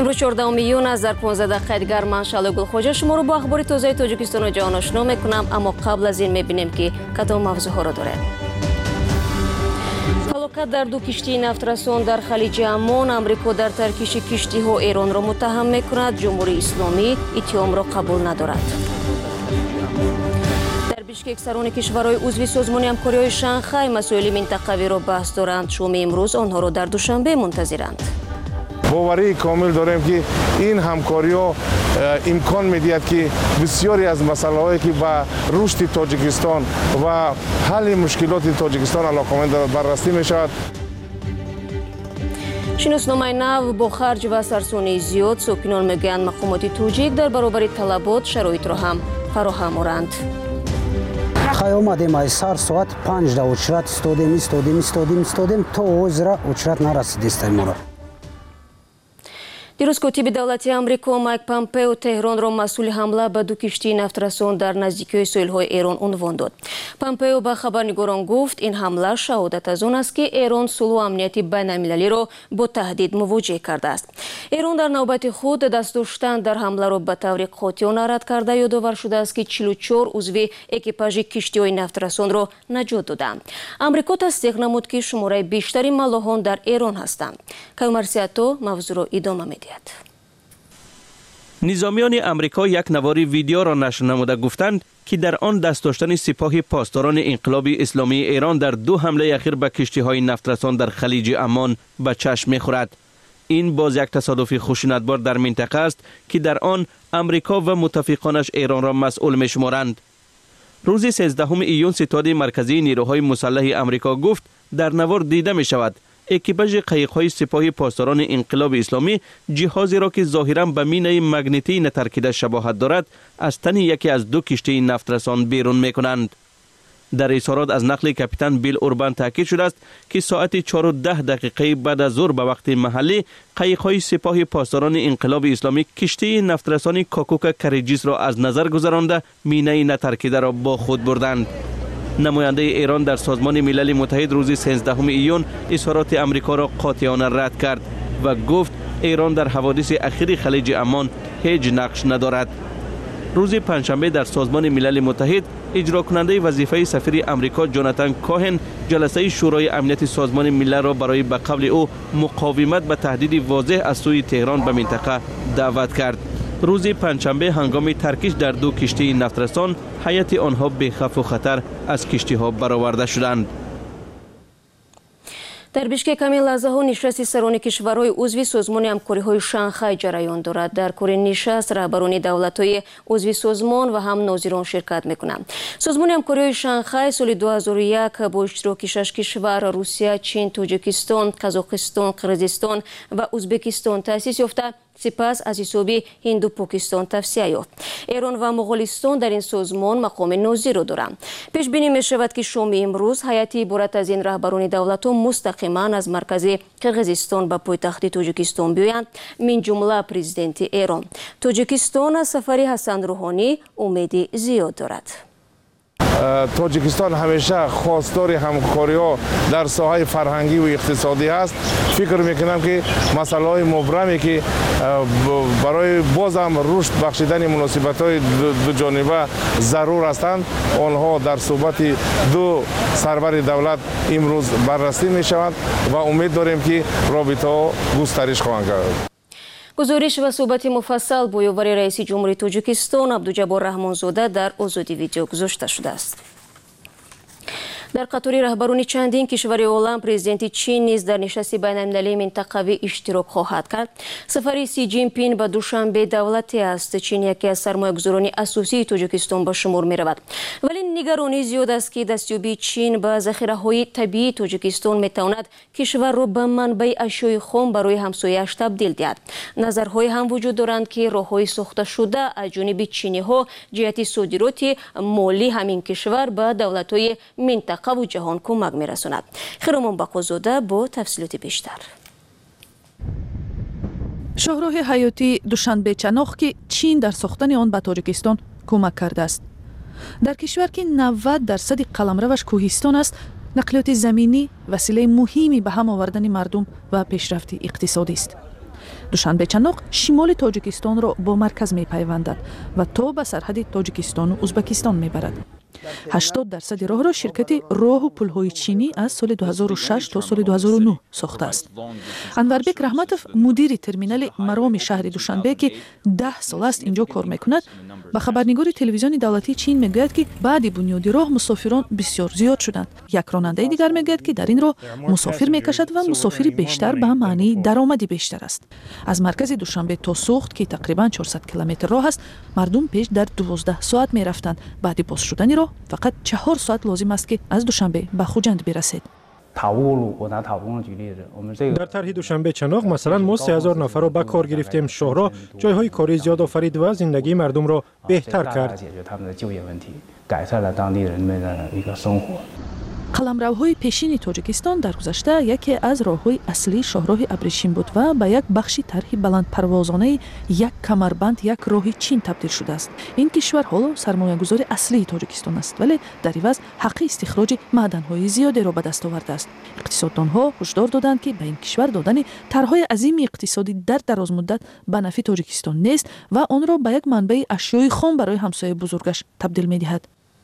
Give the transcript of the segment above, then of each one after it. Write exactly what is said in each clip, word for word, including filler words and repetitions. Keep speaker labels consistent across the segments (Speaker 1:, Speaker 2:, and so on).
Speaker 1: امروز چهاردهم میلیون از در پانزده دقیقه دیگر من شعله گلخواجه شما رو با اخبار تازه تاجیکستان و جهان آشنا میکنم، اما قبل از این میبینیم که کدام موضوعها را داره. فلاکت در دو کشتی نفترسان در خلیج عمان. امریکا در ترکیش کشتی ها ایران را متهم میکند. جمهوری اسلامی اتهام را قبول ندارد. در بیشکک سران کشورهای عضو سازمان همکاری شانگهای مسائل منطقوی را بحث دارند. شام امروز آنها را در دوشنبه منتظرند.
Speaker 2: باوری کامل داریم که این همکاری ها امکان میدهد که بسیاری از مسائل هایی که با رشد تاجیکستان و حل مشکلات تاجیکستان علاقمند بررسی می شود.
Speaker 1: شناسنامه نو با خرج و سرسانی زیاد، ساکنان میگویند مقامات تاجیک در برابر طلبات شرایط را هم فراهم آورند.
Speaker 3: خواهی آمدیم از سر ساعت پنج دا اچرت استادیم استادیم استادیم استادیم تا اوز را اچرت نرسیدیستیم ما را.
Speaker 1: دیروز کاتب دولتی آمریکا مایک پامپئو تهران را مسئول حمله به دو کشتی نفترسان در نزدیکی ساحل‌های ایران عنوان داد. پامپئو به خبرنگاران گفت این حمله شهادت از آن است که ایران صلح و امنیت بین‌المللی را با تهدید مواجه کرده است. ایران در نوبت خود دست داشتن در حمله را به طور قاطعانه رد کرده یادآور شده است که چهل و چهار عضو اکیپاژ کشتی‌های نفترسان را نجات دادند. آمریکا تصدیق نمود که شماره بیشتری ملاحان در ایران هستند. کامرسیاتو موضوع را ادامه می‌دهد.
Speaker 4: نظامیان امریکا یک نواری ویدیو را نشر نموده گفتند که در آن دست داشتن سپاه پاسداران انقلاب اسلامی ایران در دو حمله اخیر به کشتی‌های نفترسان در خلیج عمان به چشم می‌خورد. این باز یک تصادف خشونتبار در منطقه است که در آن امریکا و متفقانش ایران را مسئول می‌شمارند. روز سیزدهم ایون ستاد مرکزی نیروهای مسلح امریکا گفت در نوار دیده می‌شود اکیپاژ قایق‌های سپاه پاسداران انقلاب اسلامی جهازی را که ظاهراً به مینه مگنیتی نترکیده شباهت دارد از تن یکی از دو کشتی نفترسان بیرون می‌کنند. در اظهارات از نقل کاپیتان بیل اوربان تاکید شده است که ساعت چهار و ده دقیقه بعد از ظهر به وقت محلی قایق‌های سپاه پاسداران انقلاب اسلامی کشتی نفترسان کاکوکا کریجیس را از نظر گذرانده مینه نترکیده را با خود بردند. نماینده ایران در سازمان ملل متحد روز سیزدهم ایون اظهارات امریکا را قاطعانه رد کرد و گفت ایران در حوادث اخیر خلیج عمان هیچ نقش ندارد. روز پنجشنبه در سازمان ملل متحد اجرا کننده وظیفه سفیر امریکا جوناتان کوهن جلسه شورای امنیت سازمان ملل را برای به قول او مقاومت به تهدید واضح از سوی تهران به منطقه دعوت کرد. روز پنجشنبه هنگام ترکیش در دو کشتی نفترسان هیئت آنها به خطر و خطر از کشتی ها برآورده شدند.
Speaker 1: در بیشکک همین لحظه ها نشست سران کشورهای عضو سازمان همکاری های شانگهای جریان دارد. در کور نشست رهبران دولت های عضو سازمان و هم ناظران شرکت میکنند. سازمان همکاری های شانگهای سال دو هزار و یک با اشتراک شش کشور روسیه، چین، تاجیکستان، قزاقستان، قرقیزستان و ازبکستان تأسیس یافته، سپس از حساب هند و پاکستان توسعه یافت. ایران و مغولستان در این سازمان مقام ناظر را دارند. پیش بینی می شود که شام امروز هیئتی عبارت از این رهبران دولت ها مستقیما از مرکز قرقیزستان به پایتخت تاجیکستان بیایند، من جمله پرزیدنت ایران. تاجیکستان از سفر حسن روحانی امید زیاد دارد.
Speaker 2: تاجیکستان همیشه خواستار همکاری ها در ساحه فرهنگی و اقتصادی است. فکر میکنم که مسائل های مبرمی که برای بازم رشد بخشیدن مناسبت های دو جانبه ضرور هستند، آنها در صحبت دو سرور دولت امروز بررسی می شوند و امید داریم که رابطه ها گسترش خواهند کرد.
Speaker 1: گزارش و صحبت مفصل با یاور رئیس جمهوری تاجیکستان عبدالجبار رحمانزاده در آزادی ویدیو گذاشته شده است. در قطار رهبران چندین کشور عالم پرزیدنت چین نیز در نشست بین‌المللی منطقوی اشتراک خواهد کرد. سفر سی جین پین به دوشنبه دولتی است. چین یکی از سرمایه‌گذاران اساسی تاجیکستان به شمار می رود، ولی نگرانی زیاد است که دستیابی چین به ذخیره‌های طبیعی تاجیکستان می تواند کشور را به منبع اشیاء خام برای همسایه‌اش تبدیل دهد. نظرهای هم وجود دارند که راه‌های ساخته شده از جانب چینی‌ها جهت صادرات مالی همین کشور به دولت‌های منطقه و جهان کمک می‌رساند. خیرمان بقازاده با تفصیلات بیشتر.
Speaker 5: شاهراه حیاتی دوشنبه چناخ که چین در ساختن آن به تاجیکستان کمک کرده است. در کشور که نود درصد قلمروش کوهستان است، نقلیات زمینی وسیله مهمی به هم آوردن مردم و پیشرفت اقتصادی است. душанбечаноқ шимоли тоҷикистонро бо марказ мепайвандад ва то ба сарҳади тоҷикистону узбекистон мебарад. ҳаштод дарсади роҳро ширкати роҳу пулҳои чинӣ аз соли ду ҳазору шаш то соли ду ҳазору нӯ сохтааст. Анварбек Раҳматов мудири терминали мароми шаҳри Душанбе ки даҳ сол аст инҷо кор мекунад, ба хабарнигори телевизиони давлатии Чин мегӯяд ки баъди бунёди роҳ мусофирон бисёр зиёд шуданд. Як ронандаи дигар мегӯяд ки дар ин роҳ мусофир мекашад ва мусофири бештар ба маънии даромади бештар аст. Аз маркази Душанбе то Суғд ки тақрибан чорсад километр роҳ аст, мардум пеш дар дувоздаҳ соат мерафтанд. Баъди боз шудани роҳ фақат чаҳор соат лозим аст ки аз Душанбе ба Хуҷанд бирасед.
Speaker 6: дар тарҳи Душанбечаноқ масалан мо се ҳазор нафарро ба кор гирифтем. шоҳро ҷойҳои корӣ зиёд офарид ва зиндагии мардумро беҳтар кард.
Speaker 5: қаламравҳои пешини Тоҷикистон дар гузашта яке аз роҳҳои аслии шоҳроҳи Абришим буд ва ба як бахши тарҳи баландпарвозонаи як камарбанд як роҳи Чин табдил шудааст. Ин кишвар ҳоло сармоягузори аслии Тоҷикистон аст, вале дар иваз ҳаққи истихроҷи маъданҳои зиёдеро ба даст овардааст. иқтисоддонҳо ҳушдор доданд ки ба ин кишвар додани тарҳои азими иқтисодӣ дар дарозмуддат ба нафи Тоҷикистон нест ва онро ба як манбаи ашёи хом барои ҳамсояи бузургаш табдил медиҳад.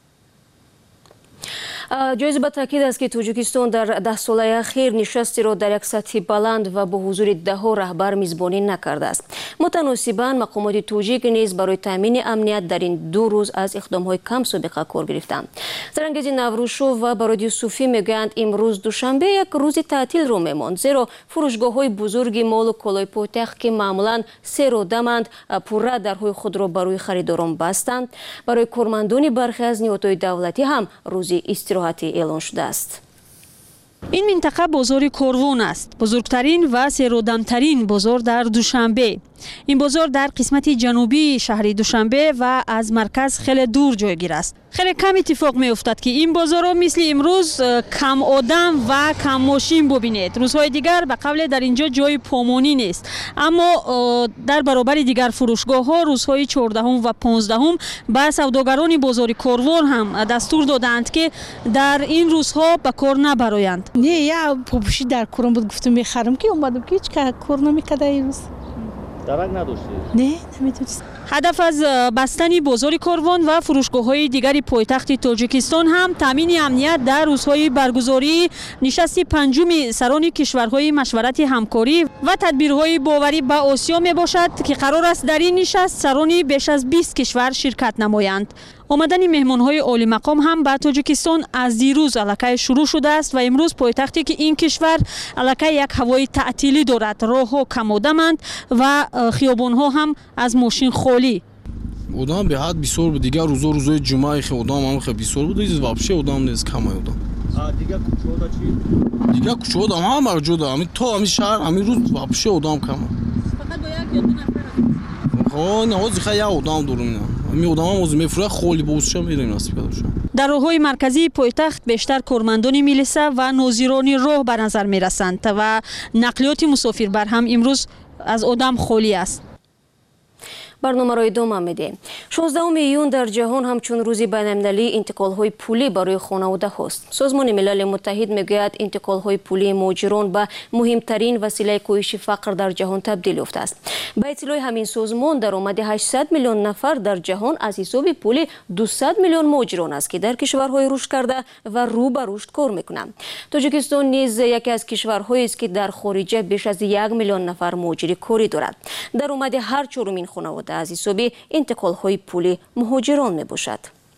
Speaker 1: ҷоиз ба таъкид аст ки Тоҷикистон дар даҳсолаи ахир нишастиро дар як сатҳи баланд ва бо ҳузури даҳҳо раҳбар мизбонӣ накардааст. мутаносибан мақомоти тоҷик низ барои таъмини амният дар ин ду рӯз аз иқдомҳои камсобиқа кор гирифтанд. Зарангези Наврӯзшов ва Бароди Юсуфӣ мегӯянд имрӯз Душанбе як рӯзи таътилро мемонд, зеро фурӯшгоҳҳои бузурги молу колои пойтахт ки маъмулан се родаманд, пурра дарҳои худро барои харидорон бастанд. Барои кормандони бархе аз ниҳодҳои давлатӣ ҳам рӯзи истироҳатӣ эълон шудааст.
Speaker 7: ин минтақа бозори корвон аст, бузургтарин ва серодамтарин бозор дар Душанбе. ин бозор дар қисмати ҷанубии шаҳри Душанбе ва аз марказ хеле дур ҷойгир аст. хеле кам иттифоқ меуфтад ки ин бозорро мисли имрӯз кам одам ва кам мошин бубинед. рӯзҳои дигар ба қавле дар инҷо ҷои помонӣ нест, аммо дар баробари дигар фурӯшгоҳҳо рӯзҳои чордаҳум ва понздаҳум ба савдогарони бозори корвон ҳам дастур доданд ки дар ин рӯзҳо ба кор набароянд.
Speaker 8: не я пӯши дар корон буд гуфтам мехарам ки омадам ки ҳеч кор намекарда имрӯз.
Speaker 9: дарак надоштед?
Speaker 8: не намедонистам.
Speaker 7: ҳадаф аз бастани бозори корвон ва фурӯшгоҳҳои дигари пойтахти Тоҷикистон ҳам таъмини амният дар рӯзҳои баргузории нишасти панҷуми сарони кишварҳои машварати ҳамкорӣ ва тадбирҳои боварӣ ба Осиё мебошад ки қарор аст дар ин нишаст сарони беш аз бист кишвар ширкат намоянд. омадани меҳмонҳои олимақом ҳам ба Тоҷикистон аз дирӯз аллакай шурӯъ шудааст ва имрӯз пойтахте ки ин кишвар аллакай як ҳавои таътилӣ дорад. роҳҳо камодаманд ва хиёбонҳо ҳам аз мошин холӣ.
Speaker 10: одам беҳад бисёр буд. Дигар рӯзо рӯзои ҷумаи хе одам ҳам хе бисёр буд. вообще одам нест, камай одам.
Speaker 9: А дигар кӯчаҳода чи?
Speaker 10: Дигар кӯчаҳода ҳама ҷода, ҳамин то ҳамин шаҳр ҳамин рӯз вообще одам камай.
Speaker 7: Фақат бо як ё ду нафар
Speaker 10: ҳо не ҳозир хай як одам дорум. ҳамин одам ҳам ҳозир мефурад холи бозша мерем насиб кардашам.
Speaker 7: дар роҳҳои марказии пойтахт бештар кормандони милиса ва нозирони роҳ ба назар мерасанд ва нақлиёти мусофирбар ҳам имрӯз аз одам холӣ аст.
Speaker 1: барномаро идома медиҳем. шонздаҳуми июн дар ҷаҳон ҳамчун рӯзи байналмилалии интиқолҳои пулӣ барои хонаводаҳост. созмони милали муттаҳид мегӯяд интиқолҳои пулии муҳоҷирон ба муҳимтарин василаи коҳиши фақр дар ҷаҳон табдил ёфтааст. ба иттилои ҳамин созмон даромади ҳаштсад миллион нафар дар ҷаҳон аз ҳисоби пули дусад миллион муҳоҷирон аст ки дар кишварҳои рушд карда ва рӯ ба рушд кор мекунанд. Тоҷикистон низ яке аз кишварҳоест ки дар хориҷа беш аз як миллион нафар муҳоҷири корӣ дорад. даромади ҳар чорумин хонавода аз ҳисоби интиқолҳои пулӣ муҳоҷирон мебошад.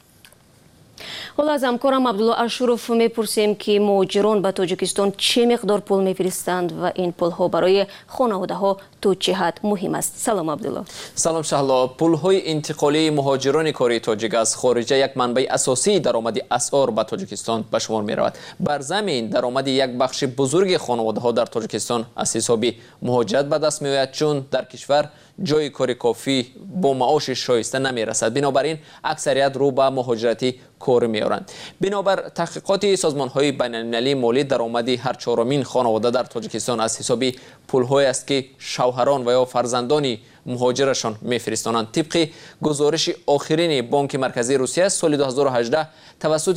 Speaker 1: ҳоло аз ҳамкорам Абдулло Ашуров мепурсем ки муҳоҷирон ба Тоҷикистон чӣ миқдор пул мефиристанд ва ин пулҳо барои хонаводаҳо то чӣ ҳад муҳим аст. салом Абдулло.
Speaker 11: салом Шаҳло. пулҳои интиқолии муҳоҷирони кории тоҷик аз хориҷа як манбаи асосии даромади асъор ба Тоҷикистон ба шумор меравад. бар замин даромади як бахши бузурги хонаводаҳо дар Тоҷикистон аз ҳисоби муҳоҷират ба даст меояд, чун дар кишвар ҷои кори кофӣ бо маоши шоиста намерасад. бинобар ин аксарият рӯ ба муҳоҷиратӣ кор меоранд. бинобар таҳқиқоти созмонҳои байналмилалии молӣ даромади ҳар чорумин хонавода дар Тоҷикистон аз ҳисоби пулҳое аст ки шавҳарон ва ё фарзандони муҳоҷирашон мефиристонанд. тибқи гузориши охирини Бонки Марказии Русия соли ду ҳазору ҳаждаҳ тавассути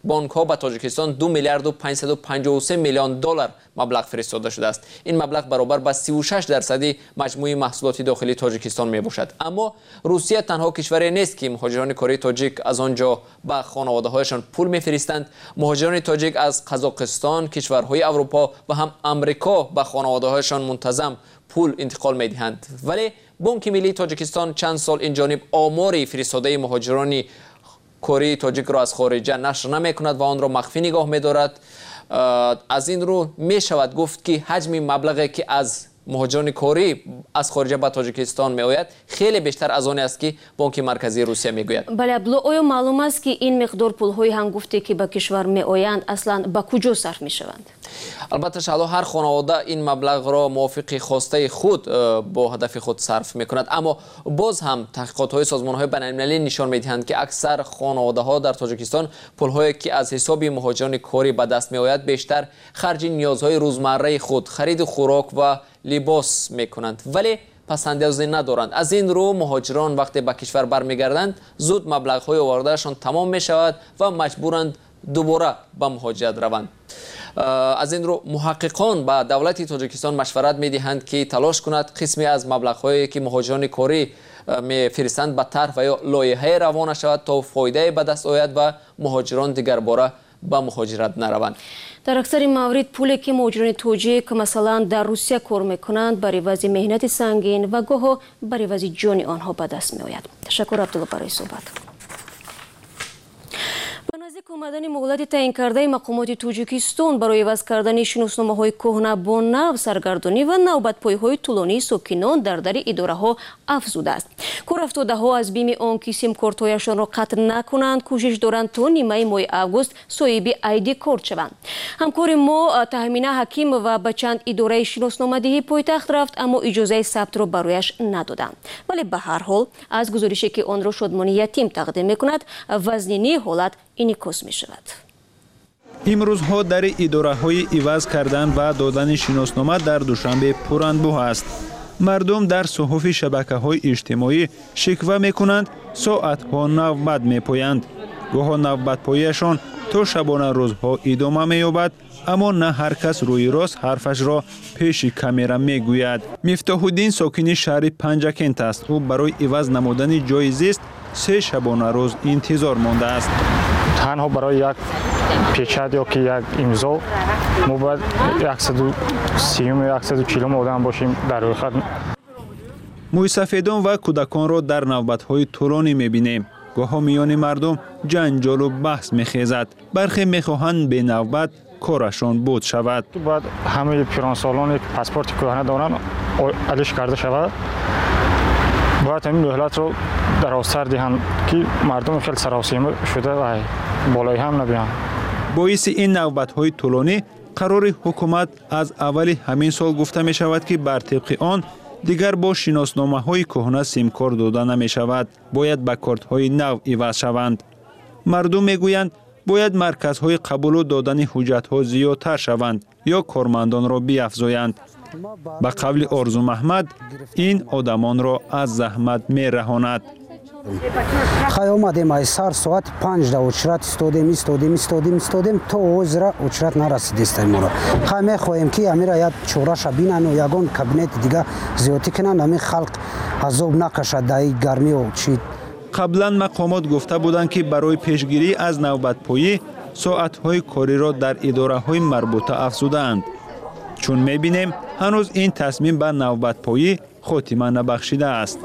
Speaker 11: بانک ها به تاجیکستان دو میلیارد و پانصد و پنجاه و سه میلیون دلار مبلغ فرستاده شده است. این مبلغ برابر به سی و شش درصدی مجموع محصولات داخلی تاجیکستان می باشد. اما روسیه تنها کشوری نیست که مهاجران کره تاجیک از آنجا به خانواده هایشان پول میفرستند. مهاجران تاجیک از قزاقستان، کشورهای اروپا و هم امریکا به خانواده هایشان منتظم پول انتقال می دهند. ولی بانک ملی تاجیکستان چند سال این جانب آمار فرستاده مهاجران کره تاجیک را از خارجه نشر نمی کند و آن را مخفی نگاه می دارد. از این رو می شود گفت که حجم مبلغی که از مهاجران کره از خارجه به تاجیکستان می آید خیلی بیشتر از آن است که بانک مرکزی روسیه می گوید.
Speaker 1: بله عبدالله، آیا معلوم است که این مقدار پول‌های هنگفتی که به کشور می آیند اصلا به کجا صرف می شوند؟
Speaker 11: البته شاید هر خانواده این مبلغ را موافق خواسته خود با هدف خود صرف می کند، اما باز هم تحقیقات های سازمان های بین المللی نشان می دهند که اکثر خانواده ها در تاجیکستان پول‌هایی که از حساب مهاجران کره به دست می آید بیشتر خرج نیازهای روزمره خود، خرید خوراک و لباس می کنند، ولی پسندازی ندارند. از این رو مهاجران وقتی به کشور برمیگردند زود مبلغ های آوردهشان تمام می شود و مجبورند دوباره به مهاجرت روند. از این رو محققان به دولت تاجیکستان مشورت می دهند که تلاش کند قسمی از مبلغ هایی که مهاجران کره می فرستند به طرح و یا لایحه روانه شود تا فایده به دست آید و مهاجران دیگر باره به مهاجرت نروند.
Speaker 1: در اکثر موارد پولی که مهاجران تاجیک مثلا در روسیه کار میکنند برای وضع مهنت سنگین و گاه برای وضع جان آنها به دست می آید. تشکر عبدالله برای صحبت. با نزدیک آمدن مهلت تعیین کرده مقامات تاجیکستان برای عوض کردن شناسنامه‌های کهنه با نو سرگردانی و نوبت‌پایی‌های طولانی ساکنان در در اداره‌ها افزوده است. کارافتاده‌ها از بیم آنکه سیم کارت‌هایشان را قطع نکنند کوشش دارند تا نیمه ماه اوگوست صاحب آیدی کارت شوند. همکار ما تهمینه حکیم و به چند اداره شناسنامه‌دهی پایتخت رفت اما اجازه ثبت را برایش ندادند. ولی به هر حال از گزارشی که آن را شادمانی یتیم تقدیم می‌کند وزنینی حالت انعکاس می شود.
Speaker 12: امروزها در اداره های عوض کردن و دادن شناسنامه در دوشنبه پرانبوه است. مردم در صحف شبکه های اجتماعی شکوه می کنند ساعت ها نوبت می پایند. گاه نوبت پایشان تا شبانه روزها ادامه می یابد، اما نه هر کس روی راست حرفش را پیش کامera می گوید. مفتاح الدین ساکن شهر پنجکنت است. او برای عوض نمودن جای زیست سه شبانه روز انتظار مانده است.
Speaker 13: تنها برای یک پیچت یا که یک امضا ما باید صد و سی و صد و چهل آدم باشیم در روی خط.
Speaker 12: موسفیدان و کودکان را در نوبت‌های طولانی می‌بینیم. گاهی میان مردم جنجال و بحث می‌خیزد. برخی می‌خواهند به نوبت کارشان بود شود.
Speaker 13: باید همه پیرانسالان پاسپورت کهنه دارن علیش کرده شود. باید همین مهلت رو در آستر دهند که مردم خیلی سراسیمه شده و بالای هم نبیان.
Speaker 12: باعث این نوبت‌های طولانی قرار حکومت از اول همین سال گفته می شود که بر طبق آن دیگر با شناسنامه‌های کهنه سیم کارت داده نمی شود. باید به کارت‌های نو عوض شوند. مردم میگویند باید مرکزهای قبول و دادن حجت‌ها زیادتر شوند یا کارمندان را بیافزایند. به قول آرزو محمد این آدمان را از زحمت می رهاند.
Speaker 3: خواهی آمدیم از سر ساعت پنج دا اچرت استودیم استودیم استودیم استودیم تا اوز را اچرت نرسید است ما را. خواهی خواهیم که امی را یک چورش بینن و یگان کابینت دیگه زیادی کنن امی خلق عذاب نکشد در گرمی و چی.
Speaker 12: قبلا مقامات گفته بودند که برای پیشگیری از نوبت پایی ساعت‌های کاری را در اداره‌های مربوطه افزودند. چون می‌بینیم هنوز این تصمیم به نوبت پایی خاتمه نبخشیده است.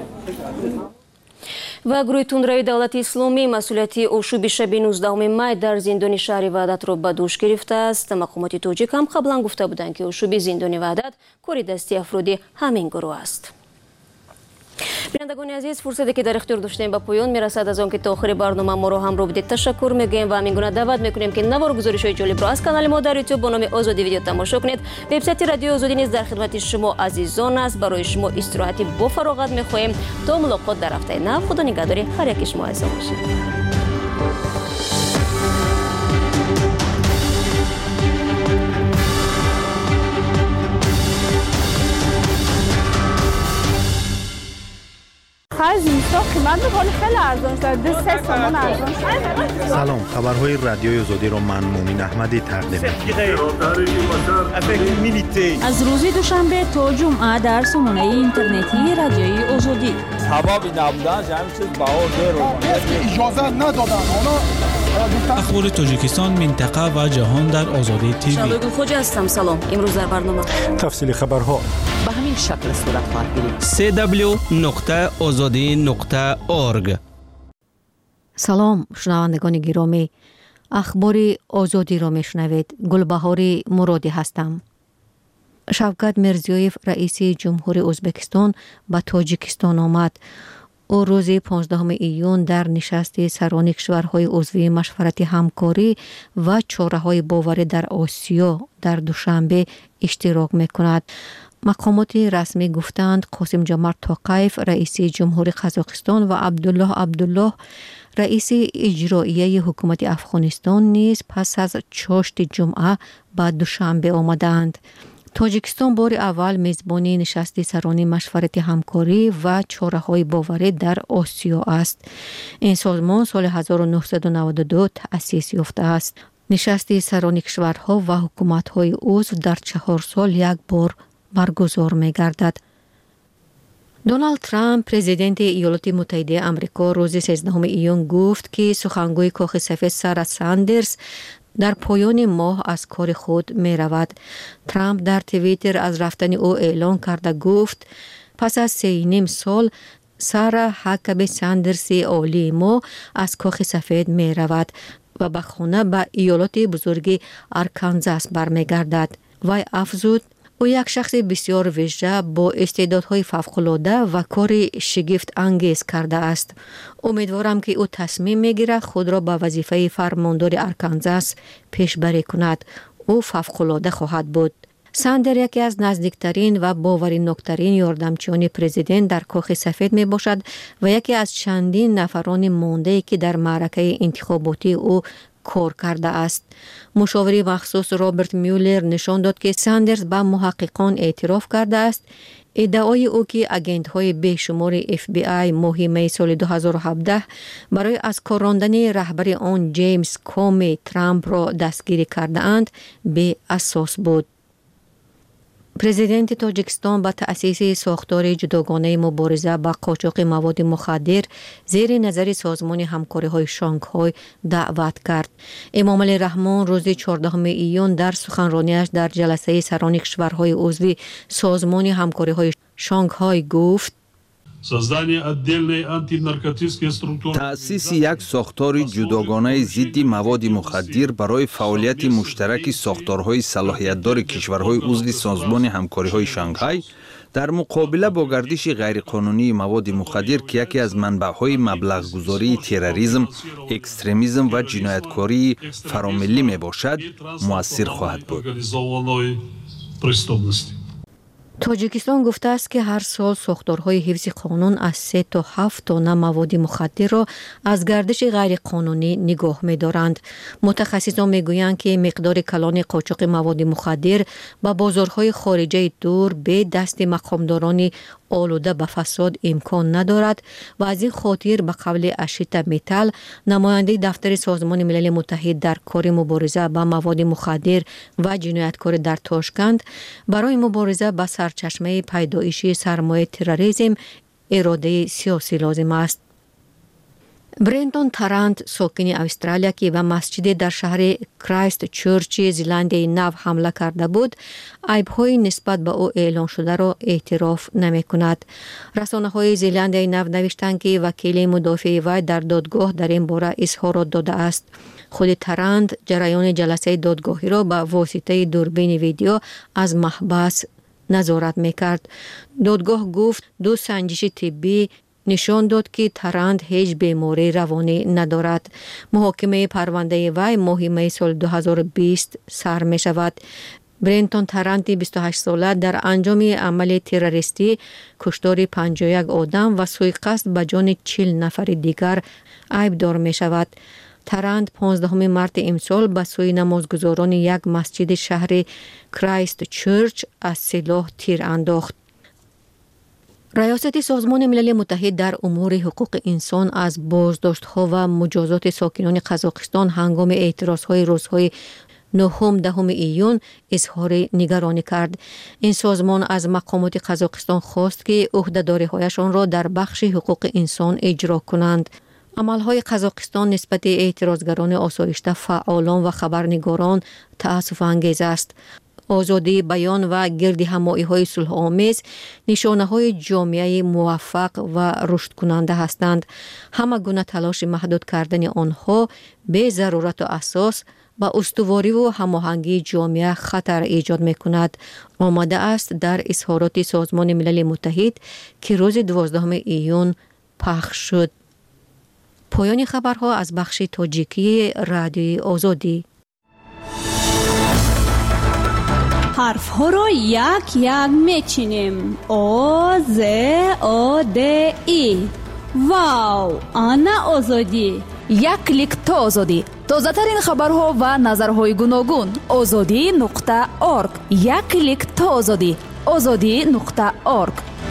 Speaker 1: و گروه تندروی دولت اسلامی مسئولیت اشوب شب نوزدهم مای در زندان شهر وحدت را به دوش گرفته است. مقامات تاجیک هم قبلا گفته بودند که اشوب زندان وحدت کار دستی افراد همین گروه است. بینندگان عزیز، فرصتی که در اختیار داشتیم به پایان میرسد. از آنکه تا آخر برنامه ما رو همراه بودید تشکر میگیم و همین گونه دعوت میکنیم که نوار گزارش‌های جالب را از کانال ما در یوتیوب با نام آزادی ویدیو تماشا کنید. وبسایت رادیو آزادی نیز در خدمت شما عزیزان است. برای شما استراحتی با فراغت میخواهیم. تا ملاقات در هفته نو. خدا نگهدار هر یک شما عزیزان باشید.
Speaker 14: خرج زمستان قیمت ولی خیلی ارزان شد. دو سه تومان ارزان شد.
Speaker 15: سلام، خبرهای رادیوی آزادی را من مومین احمدی تقدیم می‌کنم.
Speaker 7: از روز دوشنبه تا جمعه در سامانه اینترنتی رادیوی آزادی.
Speaker 16: حبابی نبودن جمع چیز بها دیر
Speaker 17: اجازه ندادن.
Speaker 18: اخبار تاجیکستان، منطقه و جهان در آزادی تیوی.
Speaker 1: شادو خوجا هستم. سلام. امروز در برنامه
Speaker 6: تفصیل خبرها
Speaker 19: به همین شکل صورت خواهد گرفت.
Speaker 4: سی دبلیو نقطه آزادی نقطه اورگ.
Speaker 20: سلام شنوندگان گرامی، اخبار آزادی را میشنوید. گلبهار مرادی هستم. شوکت میرزیویف رئیس جمهور ازبکستان به تاجیکستان آمد. او روز پانزدهم ایون در نشست سران کشورهای عضو مشورت همکاری و چاره‌های باوری در آسیا در دوشنبه اشتراک می‌کند. مقامات رسمی گفتند قاسم جمارت توقیف رئیس جمهور قزاقستان و عبدالله عبدالله رئیس اجرایی حکومت افغانستان نیز پس از چاشت جمعه به دوشنبه آمدند. تاجیکستان بار اول میزبانی نشست سران مشورت همکاری و چاره‌های باوری در آسیا است. این سازمان سال هزار و نهصد و نود و دو تأسیس یافته است. نشست سران کشورها و حکومت‌های عضو در چهار سال یک بار برگزار می‌گردد. دونالد ترامپ پرزیدنت ایالات متحده آمریکا روز سیزدهم ایون گفت که سخنگوی کاخ سفید سارا ساندرز در پایان ماه از کار خود می رود. ترامپ در توییتر از رفتن او اعلان کرده گفت پس از سه نیم سال سارا حکب ساندرز عالی ما از کاخ سفید می رود و به خانه به ایالات بزرگ آرکانزاس برمی گردد. وی افزود او یک شخص بسیار ویژه با استعدادهای فوق‌العاده و کار شگفت انگیز کرده است. امیدوارم که او تصمیم میگیرد خود را به وظیفه فرماندار آرکانزاس پیشبری کند. او فوق‌العاده خواهد بود. ساندر یکی از نزدیکترین و باورناکترین یاردمچیان پرزیدنت در کاخ سفید می باشد و یکی از چندین نفران مانده که در معرکه انتخاباتی او کار کرده است. مشاور مخصوص رابرت میولر نشان داد که ساندرز به محققان اعتراف کرده است ادعای او که اگنت‌های بیشمار اف بی آی ماه سال دو هزار و هفده برای از کار راندن رهبر آن جیمز کومی ترامپ را دستگیری کرده اند به اساس بود. پرزیدنت تاجیکستان به تأسیس ساختار جداگانه مبارزه با قاچاق مواد مخدر زیر نظر سازمان همکاری های شانگهای دعوت کرد. امام علی رحمان روز چهاردهم ایون در سخنرانیش در جلسه سران کشورهای عضو سازمان همکاری های شانگهای گفت
Speaker 21: تأسیس یک ساختار جداگانه ضد مواد مخدر برای فعالیت مشترک ساختارهای صلاحیت‌دار کشورهای عضو سازمان همکاری‌های شانگهای در مقابله با گردش غیرقانونی مواد مخدر که یکی از منبع‌های مبلغ‌گذاری تروریسم، اکستریمیسم و جنایتکاری فراملی میباشد، مؤثر خواهد بود.
Speaker 20: تاجیکستان گفته است که هر سال ساختارهای حفظ قانون از سه تا هفت تن مواد مخدر را از گردش غیر قانونی نگاه می دارند. متخصصان می گویند که مقدار کلان قاچاق مواد مخدر با بازارهای خارجی دور به دست مقامداران آلوده به فساد امکان ندارد و از این خاطر به قول اشیتا میتال نماینده دفتر سازمان ملل متحد در کار مبارزه با مواد مخدر و جنایتکاری در تاشکند برای مبارزه با سرچشمه پیدایش سرمایه تروریسم اراده سیاسی لازم است. برندون تارانت ساکن استرالیا که به مسجد در شهر کرایست چرچ زلندی نو حمله کرده بود، عیب‌های نسبت به او اعلان شده را اعتراف نمی کند. رسانه‌های زلندی نو نوشتند که وکیل مدافع وی در دادگاه در این باره اظهارات داده است. خود تارانت جریان جلسه دادگاهی را به واسطه دوربین ویدیو از محبس نظارت میکرد. دادگاه گفت دو سنجش طبی نشان داد که تارانت هیچ بیماری روانی ندارد. محاکمه پرونده وی ماه می سال دو هزار و بیست سر می شود. برندون تارانت بیست و هشت ساله در انجام عمل تروریستی، کشتار پنجاه و یک آدم و سوءقصد به جان چهل نفر دیگر عیبدار می شود. تارانت پانزدهم مارس امسال به سوی نمازگزاران یک مسجد شهر کرایست چرچ از سلاح تیر انداخت. ریاست سازمان ملل متحد در امور حقوق انسان از بازداشت‌ها و مجازات ساکنان قزاقستان هنگام اعتراض‌های روزهای نهم دهم ایون اظهار نگرانی کرد. این سازمان از مقامات قزاقستان خواست که عهده‌داری‌هایشان را در بخش حقوق انسان اجرا کنند. عملهای قزاقستان نسبت اعتراضگران آسایشته، فعالان و خبرنگاران تأسف انگیز است. آزادی بیان و گرد همایی‌های صلح‌آمیز نشانه‌های جامعه موفق و رشد کننده هستند. همه گونه تلاش محدود کردن آنها به ضرورت و اساس با استواری و هماهنگی جامعه خطر ایجاد می‌کند. آمده است در اظهارات سازمان ملل متحد که روز دوازدهم ایون پخش شد. پایان خبرها از بخش تاجیکی رادیوی آزادی.
Speaker 14: حرف ها را یک یک میچینیم. آ ز آ د ای. واو، آنا آزادی.
Speaker 5: یک کلیک تا آزادی. تازه ترین خبرها و نظرهای گوناگون. آزادی نقطه ارگ. یک کلیک تا آزادی. آزادی نقطه ارگ.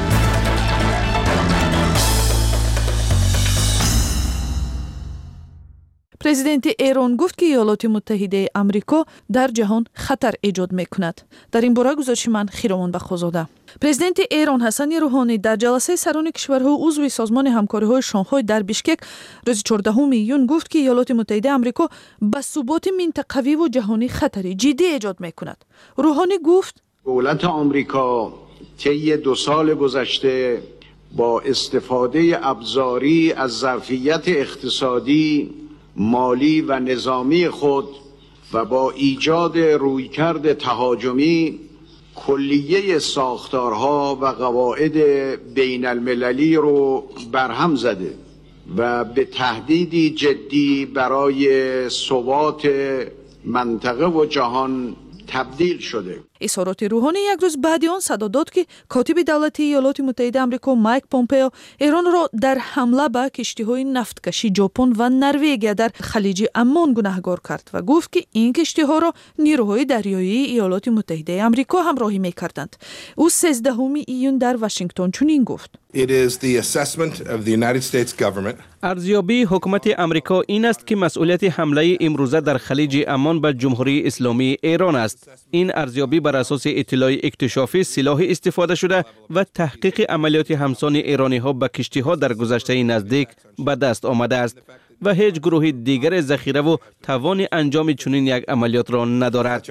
Speaker 5: پرزیدنت ایران گفت که ایالات متحده آمریکا در جهان خطر ایجاد میکند. در این باره گزارش من خیرامان بخوزاده. پرزیدنت ایران حسن روحانی در جلسه سران کشورها عضو سازمان همکاری‌های شانگهای در بیشکک روز چهاردهم ایون گفت که ایالات متحده آمریکا به ثبات منطقوی و جهانی خطری جدی ایجاد میکند. روحانی گفت
Speaker 17: دولت آمریکا طی دو سال گذشته با استفاده ابزاری از ظرفیت اقتصادی، مالی و نظامی خود و با ایجاد رویکرد تهاجمی کلیه ساختارها و قواعد بین المللی رو برهم زده و به تهدیدی جدی برای ثبات منطقه و جهان تبدیل شده.
Speaker 5: اظهارات روحانی یک روز بعد آن صدا داد که کاتب دولتی ایالات متحده آمریکا مایک پومپئو ایران را در حمله به کشتی‌های نفتکشی ژاپن و نروژ در خلیج عمان گناهکار کرد و گفت که این کشتی‌ها را نیروهای دریایی ایالات متحده آمریکا همراهی می‌کردند. او سیزدهم ایون در واشنگتن چنین گفت:
Speaker 22: It is the assessment of the United States government.
Speaker 4: ارزیابی حکومت آمریکا این است که مسئولیت حمله امروزه در خلیج عمان به جمهوری اسلامی ایران است. این ارزیابی بر اساس اطلاع اکتشافی سلاح استفاده شده و تحقیق عملیات همسان ایرانی ها به کشتی ها در گذشته نزدیک به دست آمده است و هیچ گروه دیگر ذخیره و توان انجام چنین یک عملیات را ندارد.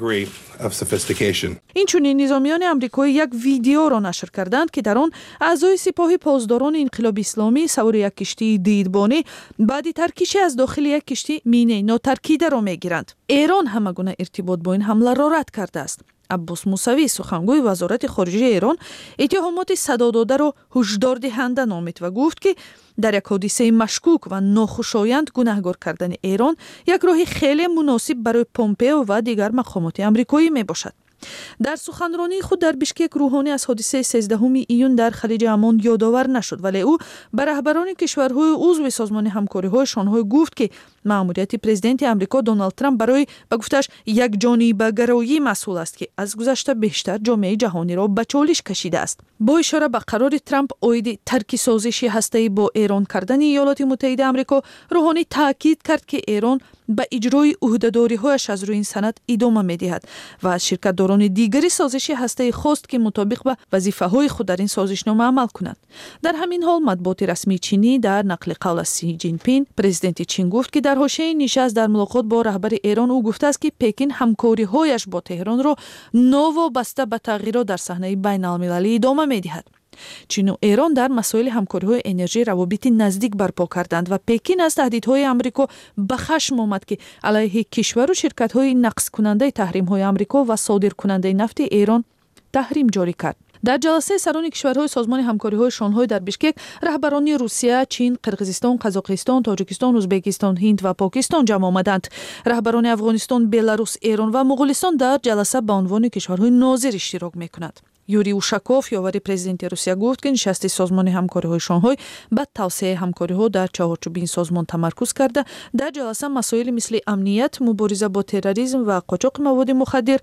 Speaker 5: این چنین نظامیان آمریکایی یک ویدیو را نشر کردند که در آن اعضای سپاه پاسداران انقلاب اسلامی سوار یک کشتی دیدبانی بعد ترکیش از داخل یک کشتی مینه ناترکیده را میگیرند. ایران همگونه ارتباط با این حمله را رد کرده است. عباس موسوی سخنگوی وزارت خارجه ایران اتهامات صدا داده را هشدار دهنده نامید و گفت که در یک حادثه مشکوک و ناخوشایند گناهکار کردن ایران یک راه خیلی مناسب برای پومپئو و دیگر مقامات آمریکایی می باشد. در سخنرانی خود در بیشکک روحانی از حادثه سیزدهم ایون در خلیج عمان یادآور نشد، ولی او به رهبران کشورهای عضو سازمان همکاری‌های شانگهای گفت که مأموریت پرزیدنت آمریکا دونالد ترامپ برای به گفتش یک جانبه‌گرایی مسئول است که از گذشته بیشتر جامعه جهانی را به چالش کشیده است. با اشاره به قرار ترامپ عاید ترک سازش هسته‌ای با ایران کردن ایالات متحده آمریکا، روحانی تاکید کرد که ایران به اجرای عهده‌داری‌هایش از روی این سند ادامه می‌دهد و از شرکت‌داران دیگری سازش هسته‌ای خواست که مطابق به وظیفه‌های خود در این سازشنامه عمل کنند. در همین حال مطبوعات رسمی چینی در نقل قول از سی جین پین پرزیدنت چین گفت که در حاشیه نشست در ملاقات با رهبر ایران او گفته است که پکین همکاری‌هایش با تهران را نوابسته به تغییرات در صحنه بین‌المللی ادامه می‌دهد. چین و ایران در مسائل همکاری‌های انرژی روابط نزدیک برپا کردند و پکین از تهدیدهای آمریکا به خشم آمد که علیه کشور و شرکت‌های نقض کننده تحریم‌های آمریکا و صادر کننده نفت ایران تحریم جاری کرد. در جلسه سران کشورهای سازمان همکاری‌های شانگهای در بیشکک رهبران روسیه، چین، قرقیزستان، قزاقستان، تاجیکستان، ازبکستان، هند و پاکستان جمع آمدند. رهبران افغانستان، بلاروس، ایران و مغولستان در جلسه به عنوان کشورهای ناظر اشتراک می‌کنند. یوری اوشاکوف یاور پرزیدنت روسیه گفت که نشست سازمان همکاری‌های شانگهای به توسعه همکاری‌ها در چهارچوب این سازمان تمرکز کرده. در جلسه مسائل مثل امنیت، مبارزه با تروریسم و قاچاق مواد مخدر،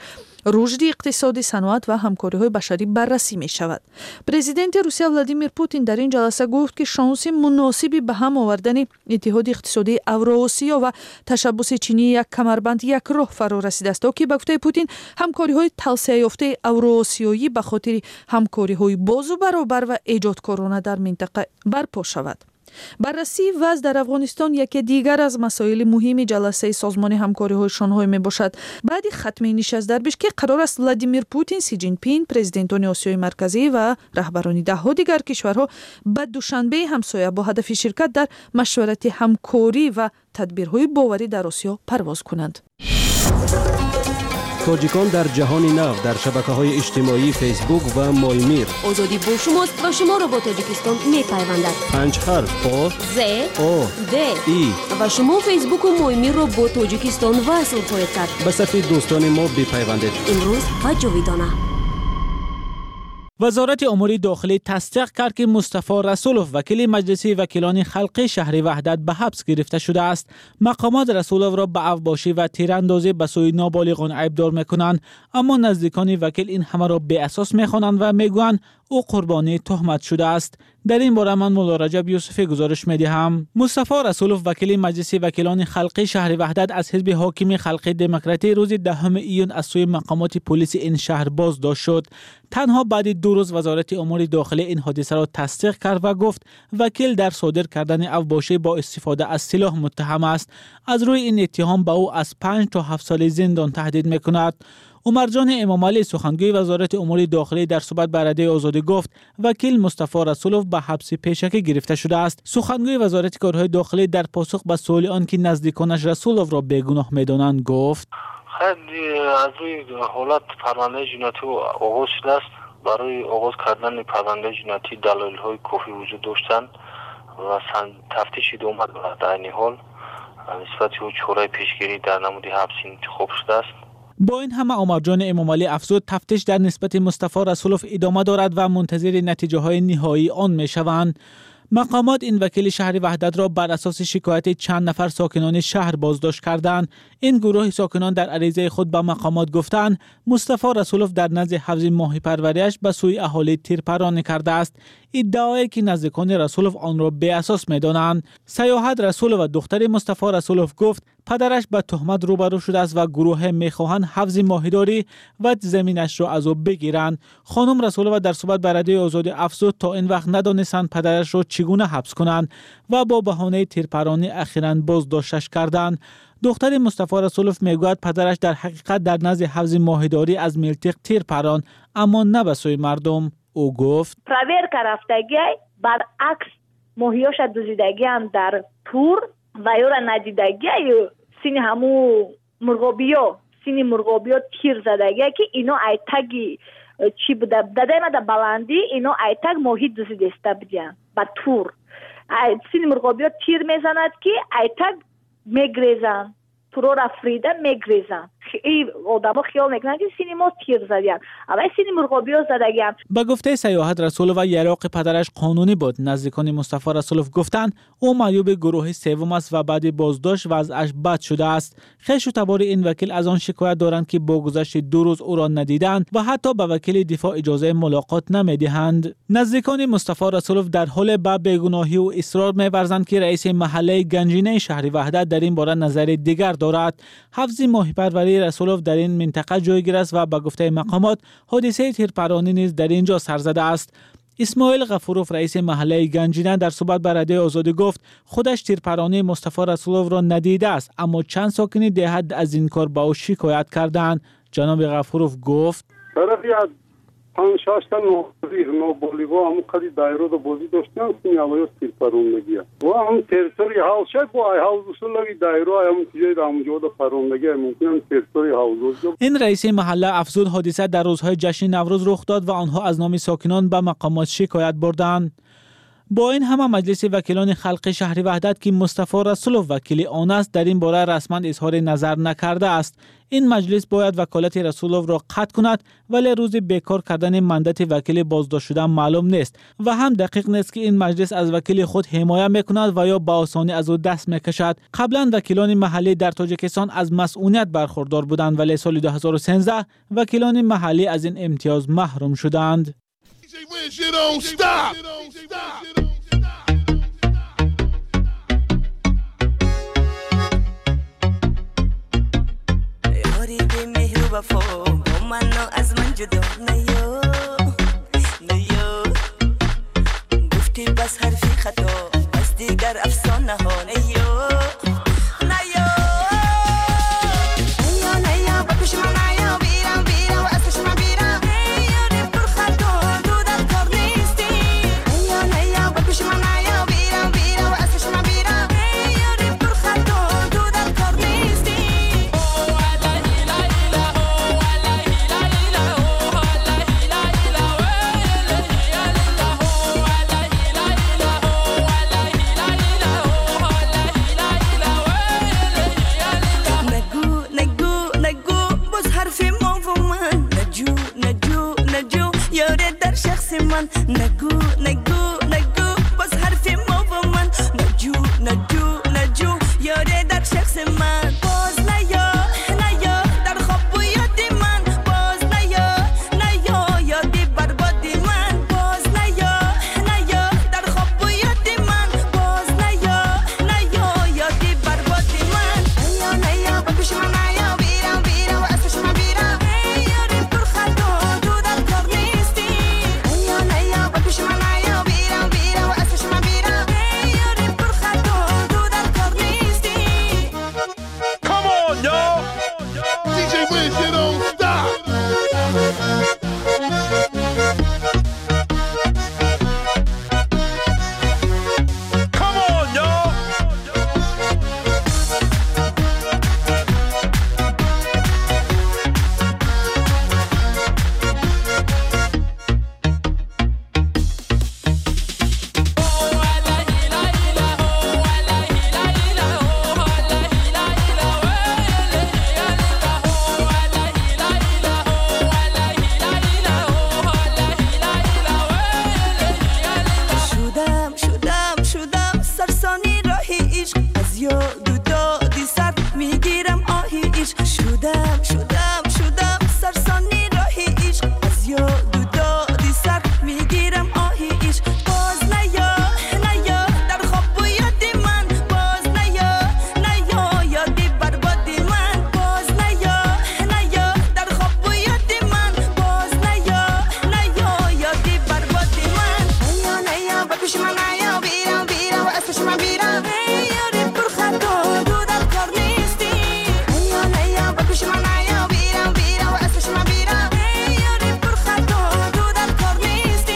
Speaker 5: رشد اقتصادی، صنعت و همکاری‌های بشری بررسی می‌شود. پرزیدنت روسیه ولادیمیر پوتین در این جلسه گفت که شانس مناسبی به هم آوردن اتحاد اقتصادی اوراسیا و تشبث چینی یک کمربند یک راه فرا رسیده است که به گفته پوتین همکاری‌های توسعه یافته اوراسیایی به خاطر همکاری‌های باز و برابر و ایجادکارانه در منطقه برپا شود. بررسی وضع در افغانستان یکی دیگر از مسائل مهم جلسه سازمان همکاری‌های شانگهای میباشد. بعد ختم نشست در بیشکک قرار است ولادیمیر پوتین، سی جین پینگ، پرزیدنتان آسیای مرکزی و رهبران ده‌ها دیگر کشورها به دوشنبه همسایه با هدف شرکت در مشورت همکاری و تدبیرهای باوری در آسیا پرواز کنند.
Speaker 2: تاجیکان در جهان نو در شبکه‌های اجتماعی فیسبوک و مایمیر.
Speaker 1: آزادی با شماست و شما را با تاجیکستان می‌پیوندد.
Speaker 2: پنج حرف آ
Speaker 1: ز
Speaker 2: آ
Speaker 1: د
Speaker 2: ای
Speaker 1: و شما فیسبوک و مایمیر را با تاجیکستان وصل خواهید کرد.
Speaker 2: به صفحه دوستان ما بپیوندید.
Speaker 1: امروز و جاویدانه.
Speaker 18: وزارت امور داخلی تصدیق کرد که مصطفی رسولوف وکیل مجلس وکیلان خلقی شهر وحدت به حبس گرفته شده است. مقامات رسولوف را به اوباشی و تیراندازی به سوی نابالغان عیبدار میکنند، اما نزدیکان وکیل این همه را بی اساس میخوانند و میگویند او قربانی تهمت شده است. در این باره من مولا رجب یوسفی گزارش میدهم. مصطفی رسولوف وکیل مجلس وکیلان خلقی شهر وحدت از حزب حاکم خلقی دموکراتی روز دهم ایون از سوی مقامات پلیس این شهر بازداشت شد. تنها بعد دو روز وزارت امور داخلی این حادثه را تصدیق کرد و گفت وکیل در صادر کردن اوباشی با استفاده از سلاح متهم است. از روی این اتهام به او از پنج تا هفت سال زندان تهدید میکند. عمرجان امام علی سخنگوی وزارت امور داخلی در صحبت با رادیو آزادی گفت وکیل مصطفی رسولوف به حبس پیشکی گرفته شده است. سخنگوی وزارت کارهای داخلی در پاسخ به سوال آنکه نزدیکانش رسولوف را بیگناه می‌دانند گفت
Speaker 8: خیلی از روی حالت پرونده جنایتی آغاز شده است. برای آغاز کردن پرونده جنایتی دلایل‌های کافی وجود داشتند و تفتیش ادامه دارد. در این حال نسبت به چاره پیشگیری در نمود حبس انتخاب شده است.
Speaker 18: با این همه عمرجان امام علی افزود تفتیش در نسبت مصطفی رسولوف ادامه دارد و منتظر نتیجه های نهایی آن می شوند. مقامات این وکیل شهر وحدت را بر اساس شکایت چند نفر ساکنان شهر بازداشت کردند. این گروه ساکنان در عریضه خود به مقامات گفتند مصطفی رسولوف در نزد حفظ ماهی پروریش به سوی اهالی تیرپرانی کرده است. ادعایی که نزدیکان رسولوف آن را بی اساس می‌دانند. سیاحت رسولوف و دختر مصطفی رسولوف گفت پدرش به تهمت روبرو شده است و گروه میخواهند حفظ ماهیداری و زمینش را از او بگیرند. خانم رسولوف در صحبت با رادیو آزادی افزود تا این وقت ندانستند پدرش را چگونه حبس کنند و با بهانه تیرپرانی اخیراً بازداشتش کردند. دختر مصطفی رسولوف میگوید پدرش در حقیقت در نزد حفظ ماهیداری از ملتق تیرپران اما نه به سوی مردم. او گفت
Speaker 23: پرور کرفتگی برعکس ماهیاش دوزیدگی هم در تور و یا را ندیدگی سینی همو مرغابیا سینی مرغابیا تیر زدگی که اینا ایتگی چی بوده داده ما در بلندی اینا ایتگ ماهی دوزیدسته بودن با تور سینی مرغابیا تیر میزند که ایتگ میگریزن ترور افریده میگریزن. این آدم ها خیال میکنن که سینی ما تیر زدیم اما سینی مرغابی ها زدگیم.
Speaker 18: به گفته سیاحت رسولوف و یراق پدرش قانونی بود. نزدیکان مصطفی رسولوف گفتند او معیوب گروه سوم است و بعد بازداشت وضعش بد شده است. خویش و تبار این وکیل از آن شکایت دارند که با گذشت دو روز او را ندیدند و حتی به وکیل دفاع اجازه ملاقات نمیدهند. نزدیکان مصطفی رسولوف در حال به بیگناهی و اصرار می‌ورزند که رئیس محله گنجینه شهر وحدت در این باره نظر دیگر دارد. حفظ ماهی پروری رسولوف در این منطقه جایگیر است و به گفته مقامات حادثه تیرپرانی نیز در اینجا سر زده است. اسماعیل غفوروف رئیس محله گنجینه در صحبت با رادیو آزادی گفت خودش تیرپرانی مصطفی رسولوف را ندیده است اما چند ساکن دهات از این کار به او شکایت کردند. جناب غفوروف گفت
Speaker 24: پنج شش تا نوزیر نوبالیگا همون قدی دایره رو بازی داشتن سینی علایو تیرپرندگی و هم تریتوری حال شد با ای حال وصول دایره هم تیجای همونجا دا پرندگی ممکن تریتوری حال.
Speaker 18: این رئیس محله افزود حادثه در روزهای جشن نوروز رخ داد و آنها از نام ساکنان به مقامات شکایت بردند. با این همه مجلس وکیلان خلق شهر وحدت که مصطفی رسولوف وکیل آن است در این باره رسما اظهار نظر نکرده است. این مجلس باید وکالت رسولوف را قطع کند، ولی روز بیکار کردن مندت وکیل بازداشت شده معلوم نیست و هم دقیق نیست که این مجلس از وکیل خود حمایت میکند و یا به آسانی از او دست میکشد. قبلا وکیلان محلی در تاجیکستان از مسئولیت برخوردار بودند، ولی سال دو هزار و سیزده وکیلان محلی از این امتیاز محروم شدند.
Speaker 9: وفا با منو از من جدا نیو نیو گفتی بس حرفی خطا بس دیگر افسانه ها نیو نیو نیو نیو با پیش من نیو بیرم بیرم و اصلش من بیرم نیو ری پر خطا تو در کار نیستی نیو نیو با پیش من نیو بیرم بیرم و اصلش من بیرم نیو ری پر خطا تو در کار نیستی. من نگو نگو نگو باز حرف ما و من نجو نجو نجو یاره در شخص من باز نیا نیا در خواب و یادی من باز نیا نیا یادی بربادی من باز نیا نیا در خواب و یادی من باز نیا نیا یادی بربادی من نیا نیا با پیش من نیا بیرم بیرم و اصلش من بیرم یاری پر خطا تو در کار نیستی نیا نیا با پیش من نیا بیرم بیرم و اصلش من بیرم یاری پر خطا تو در کار نیستی.
Speaker 10: Come on, y'all! D J Wiz, you don't stop! Come on, y'all!
Speaker 9: شدم شدم شدم سرسانی راهی عشق از یاد و دادی سر میگیرم آهی عشق شدم شدم شدم سرسانی راهی عشق از یاد و دادی سر میگیرم آهی عشق باز نیا نیا در خواب و یادی من باز نیا نیا یادی بربادی من باز نیا نیا در خواب و یادی من باز نیا نیا یادی بربادی من نیا نیا با پیش من نیا بیرم بیرم و اصلش من بیرم یاری پر خطا تو در کار نیستی نیا نیا با پیش من نیا بیرم بیرم و اصلش من بیرم یاری پر خطا تو در کار نیستی.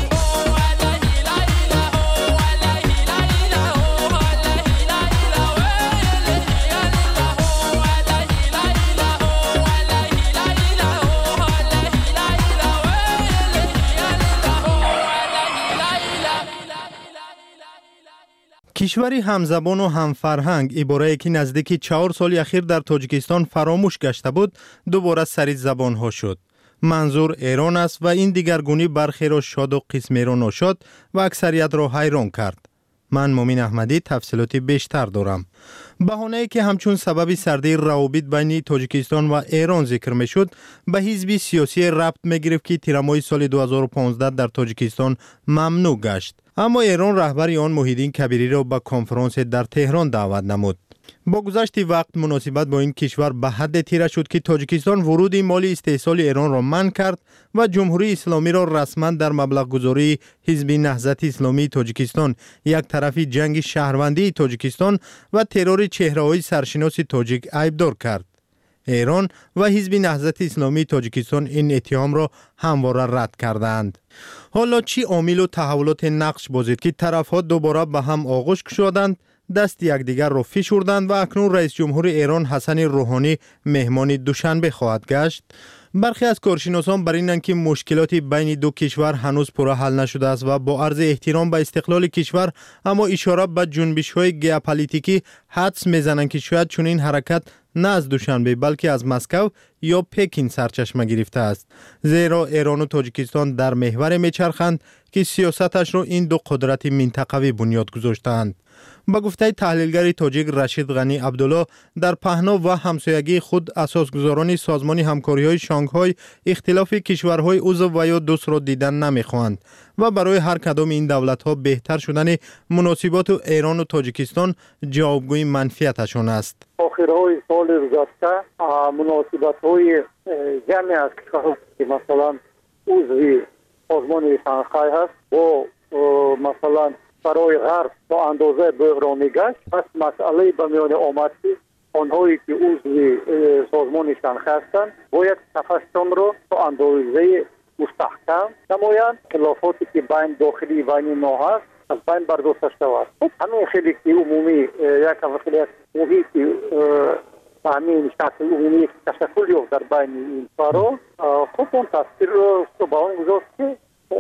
Speaker 11: کشوری همزبان و همفرهنگ عباره‌ای که نزدیکی چهار سال اخیر در تاجیکستان فراموش گشته بود دوباره سری زبانها شد. منظور ایران است و این دیگرگونی برخی را شاد و قسمی را ناشاد و اکثریت را حیران کرد. من مومین احمدی تفصیلاتی بیشتر دارم. بهانه‌ای که همچون سبب سردی روابط بین تاجیکستان و ایران ذکر میشد به حزب سیاسی ربط میگرفت که تیرماه سال دو هزار و پانزده در تاجیکستان ممنوع گشت. اما ایران رهبر آن محیدین کبیری را به کنفرانس در تهران دعوت نمود. با گذشت وقت مناسبت با این کشور به حد تیره شد که تاجیکستان ورود مال استحصال ایران را منع کرد و جمهوری اسلامی را رسما در مبلغ گذاری حزب نهضت اسلامی تاجیکستان یک طرفی جنگ شهروندی تاجیکستان و ترور چهره‌های سرشناس تاجیک عیبدار کرد. ایران و حزب نهضت اسلامی تاجیکستان این اتهام را همواره رد کردند. حالا چی عامل و تحولات نقش بازید که طرفها دوباره به هم آغوش شدند، دست یکدیگر را فشردند و اکنون رئیس جمهور ایران حسن روحانی مهمان دوشنبه خواهد گشت؟ برخی از کارشناسان بر اینند که مشکلات بین دو کشور هنوز پورا حل نشده است و با عرض احترام به استقلال کشور اما اشاره به جنبش‌های ژئوپلیتیکی حدس می‌زنند که شاید چنین حرکت نه از دوشنبه بلکه از مسکو یا پکین سرچشمه گرفته است، زیرا ایران و تاجیکستان در محور میچرخند که سیاستش را این دو قدرت منطقوی بنیاد گذاشتند. با گفته تحلیلگر تاجیک رشید غنی عبدالله، در پهنا و همسایگی خود اساسگزاران سازمان همکاری‌های شانگهای اختلاف کشورهای عضو و یا دوست را دیدن نمی‌خواهند و برای هر کدام این دولت‌ها بهتر شدن مناسبات ایران و تاجیکستان جوابگوی منفیتشان است.
Speaker 3: آخرهای سال گذشته مناسبت‌های جمعی از کشورها که مثلا عضو سازمان شانگهای هست و مثلا برای غرب با اندازه بحرانی گشت، پس مسئله به میان آمد که آنهایی که عضو سازمان شانگهای هستند باید صفشان را با اندازه مستحکم نمایند، خلافاتی که بین داخلی و بین ما هست از بین برداشته شود. خب همین خیلی که عمومی یک خیلی محیطی و همین شکل عمومی تشکل یافت در بین این فرا، خب اون تاثیر رو به آن گذاشت که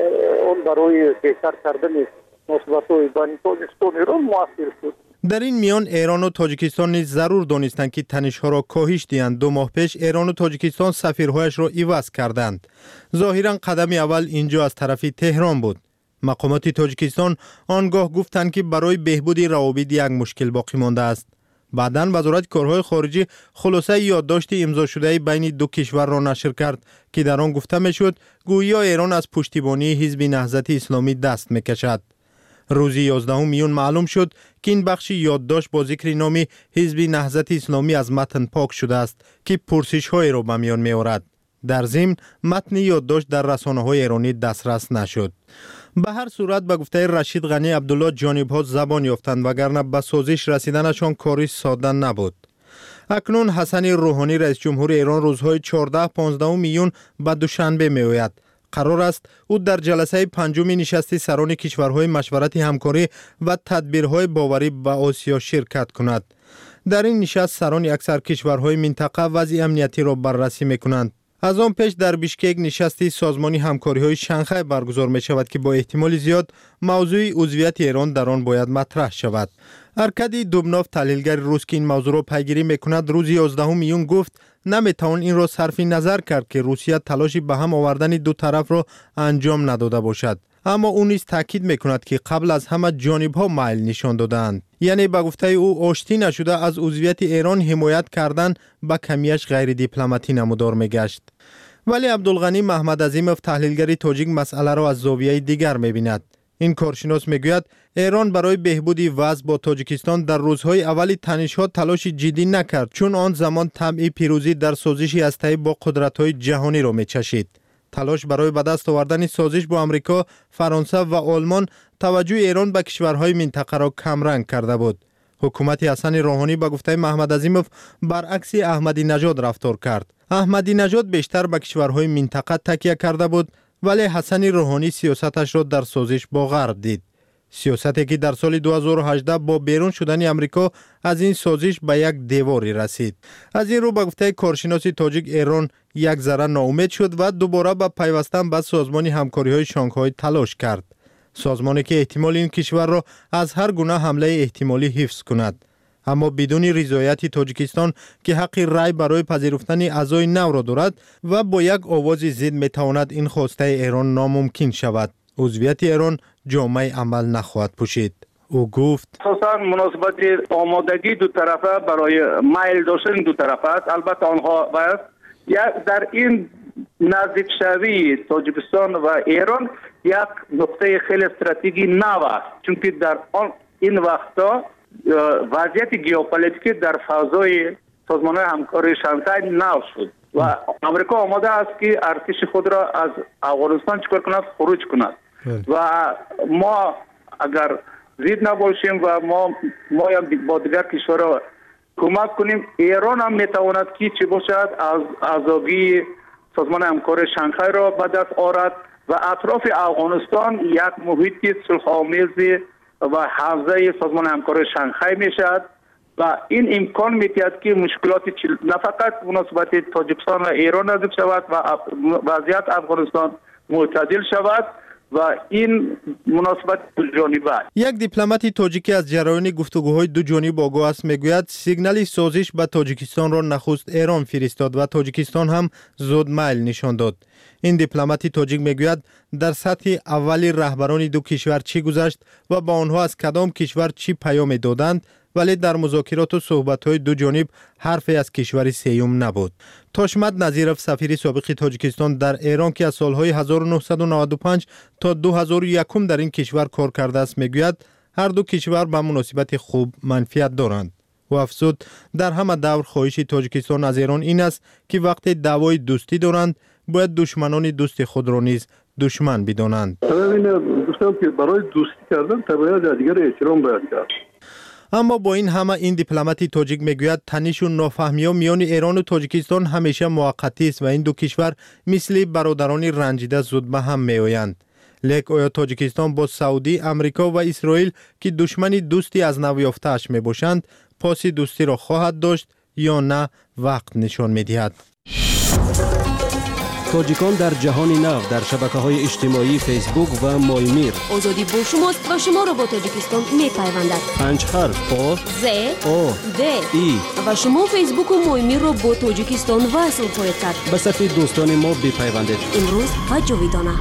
Speaker 3: اون برای بهتر کردن مناسبت‌های بین تاجیکستان و ایران مؤثر شد.
Speaker 11: در این میان ایران و تاجیکستان نیز ضرور دانستند که تنش‌ها را کاهش دهند. دو ماه پیش ایران و تاجیکستان سفیرهایش را عوض کردند. ظاهراً قدم اول اینجا از طرف تهران بود. مقامات تاجیکستان آنگاه گفتند که برای بهبود روابط یک مشکل باقی مانده است. بعداً وزارت کارهای خارجه خلاصه یادداشت امضا شده بین دو کشور را نشر کرد که در آن گفته میشد گویا ایران از پشتیبانی حزب نهضت اسلامی دست میکشد. روز یازدهم میون معلوم شد که این بخش یادداشت با ذکر نام حزب نهضت اسلامی از متن پاک شده است که پرسش‌های را به میان می‌آورد. در ضمن متن یادداشت در رسانه‌های ایرانی دسترس نشد. به هر صورت به گفته رشید غنی عبدالله جانب‌ها زبان یافتند وگرنه به سازش رسیدنشان کاری ساده نبود. اکنون حسن روحانی رئیس جمهور ایران روزهای چهارده پانزده میون به دوشنبه می‌آید. قرار است او در جلسه پنجم نشست سران کشورهای مشورت همکاری و تدبیرهای باوری به آسیا شرکت کند. در این نشست سران اکثر کشورهای منطقه وضع امنیتی را بررسی می‌کنند. از آن پیش در بیشکک نشستی سازمان همکاری‌های شانگهای برگزار می‌شود که با احتمال زیاد موضوع عضویت ایران در آن باید مطرح شود. ارکادی دوبنوف تحلیلگر روس که این موضوع را پیگیری می‌کند روز یازدهم میون گفت نمی‌توان این را صرف نظر کرد که روسیه تلاشی به هم آوردن دو طرف را انجام نداده باشد، اما او نیز تاکید می‌کند که قبل از همه جانب‌ها میل نشان دادند. یعنی به گفته او آشتی نشده از عضویت ایران حمایت کردن به کمیش غیر دیپلماتی نمودار می‌گشت. ولی عبدالغنی محمد عظیموف تحلیلگر تاجیک مسئله را از زاویه دیگر می‌بیند. این کارشناس میگوید ایران برای بهبود وضع با تاجیکستان در روزهای اولی تنش‌ها تلاش جدی نکرد، چون آن زمان طمع پیروزی در سازش هسته‌ای با قدرت‌های جهانی را می‌چشید. تلاش برای به دست آوردن سازش با آمریکا، فرانسه و آلمان توجه ایران به کشورهای منطقه را کمرنگ کرده بود. حکومت حسن روحانی به گفته محمد عظیموف برعکس احمدی نژاد رفتار کرد. احمدی نژاد بیشتر به کشورهای منطقه تکیه کرده بود، ولی حسن روحانی سیاستش را در سازش با غرب دید. سیاستی که در سال دو هزار و هجده با بیرون شدن آمریکا از این سازش به یک دیواری رسید. از این رو به گفته کارشناس تاجیک ایران یک ذره ناامید شد و دوباره به پیوستن به سازمان همکاری‌های شانگهای تلاش کرد. سازمانی که احتمال این کشور را از هر گونه حمله احتمالی حفظ کند، اما بدون رضایت تاجیکستان که حق رای برای پذیرفتن اعضای نو را دارد و با یک آواز ضد میتواند این خواسته ایران ناممکن شود. عضویت ایران جامعه عمل نخواهد پوشید. او گفت
Speaker 12: خصوصا مناسبت آمادگی دو طرفه برای میل داشتن دو طرفه است. البته آنها باید در این نزدیک شوی تاجیکستان و ایران یک نقطه خیلی استراتژیکی نو است، چون که در آن این وقتا وضعیت ژئوپلیتیکی در فضای سازمان همکاری شانگهای نو شد و آمریکا آماده است که ارتش خود را از افغانستان چکار کند، خروج کند و ما اگر زید نباشیم و ما ما با دیگر کشورها کمک کنیم، ایران هم میتواند که چی باشد از آزادی سازمان همکاری شانگهای را به دست آورد و اطراف افغانستان یک محیط صلح‌آمیز و حوزه سازمان همکاری شانگهای میشد و این امکان میتید که مشکلات نه فقط مناسبت تاجیکستان و ایران نزدیک شود و وضعیت افغانستان معتدل شود و این مناسبت دو جانبه.
Speaker 11: یک دیپلمات تاجیکی از جریان گفتگوهای دو جانبه آگاه است، میگوید سیگنال سازش به تاجیکستان را نخست ایران فرستاد و تاجیکستان هم زود میل نشان داد. این دیپلمات تاجیک میگوید در سطح اولی رهبران دو کشور چی گذشت و با آنها از کدام کشور چی پیام دادند، ولی در مذاکرات و صحبت‌های دو جانب حرفی از کشور سیوم نبود. تاشمت نظیرف سفیر سابق تاجیکستان در ایران که از سالهای هزار و نهصد و نود و پنج تا دو هزار و یک در این کشور کار کرده است میگوید هر دو کشور به مناسبت خوب منفعت دارند. و افزود در همه دور خواهش تاجیکستان از ایران این است که وقتی دعوای دوستی دارند باید دشمنان دوست خود را نیز دشمن بدانند.
Speaker 24: دوستان که برای دوستی کردن طبیعت دیگر احترام باید کرد.
Speaker 11: اما با این همه این دیپلماتی تاجیک میگوید تنش و نافهمی‌ها میان ایران و تاجیکستان همیشه موقتی است و این دو کشور مثل برادران رنجیده زود به هم میآیند. لیک آیا تاجیکستان با سعودی، امریکا و اسرائیل که دشمن دوستی از نو یافته‌اش میباشند پاس دوستی را خواهد داشت یا نه وقت نشان میدهد.
Speaker 2: تاجیکان در جهان نو در شبکه‌های اجتماعی فیسبوک و مولمیر.
Speaker 1: آزادی با شماست و شما را با تاجیکستان می‌پیوندد.
Speaker 2: پنج حرف آ
Speaker 1: ز
Speaker 2: او
Speaker 1: د
Speaker 2: ای
Speaker 1: و شما فیسبوک و مولمیر را با تاجیکستان وصل خواهید کرد.
Speaker 2: به صفحه دوستان ما بپیوندید.
Speaker 1: امروز و جاویدانه.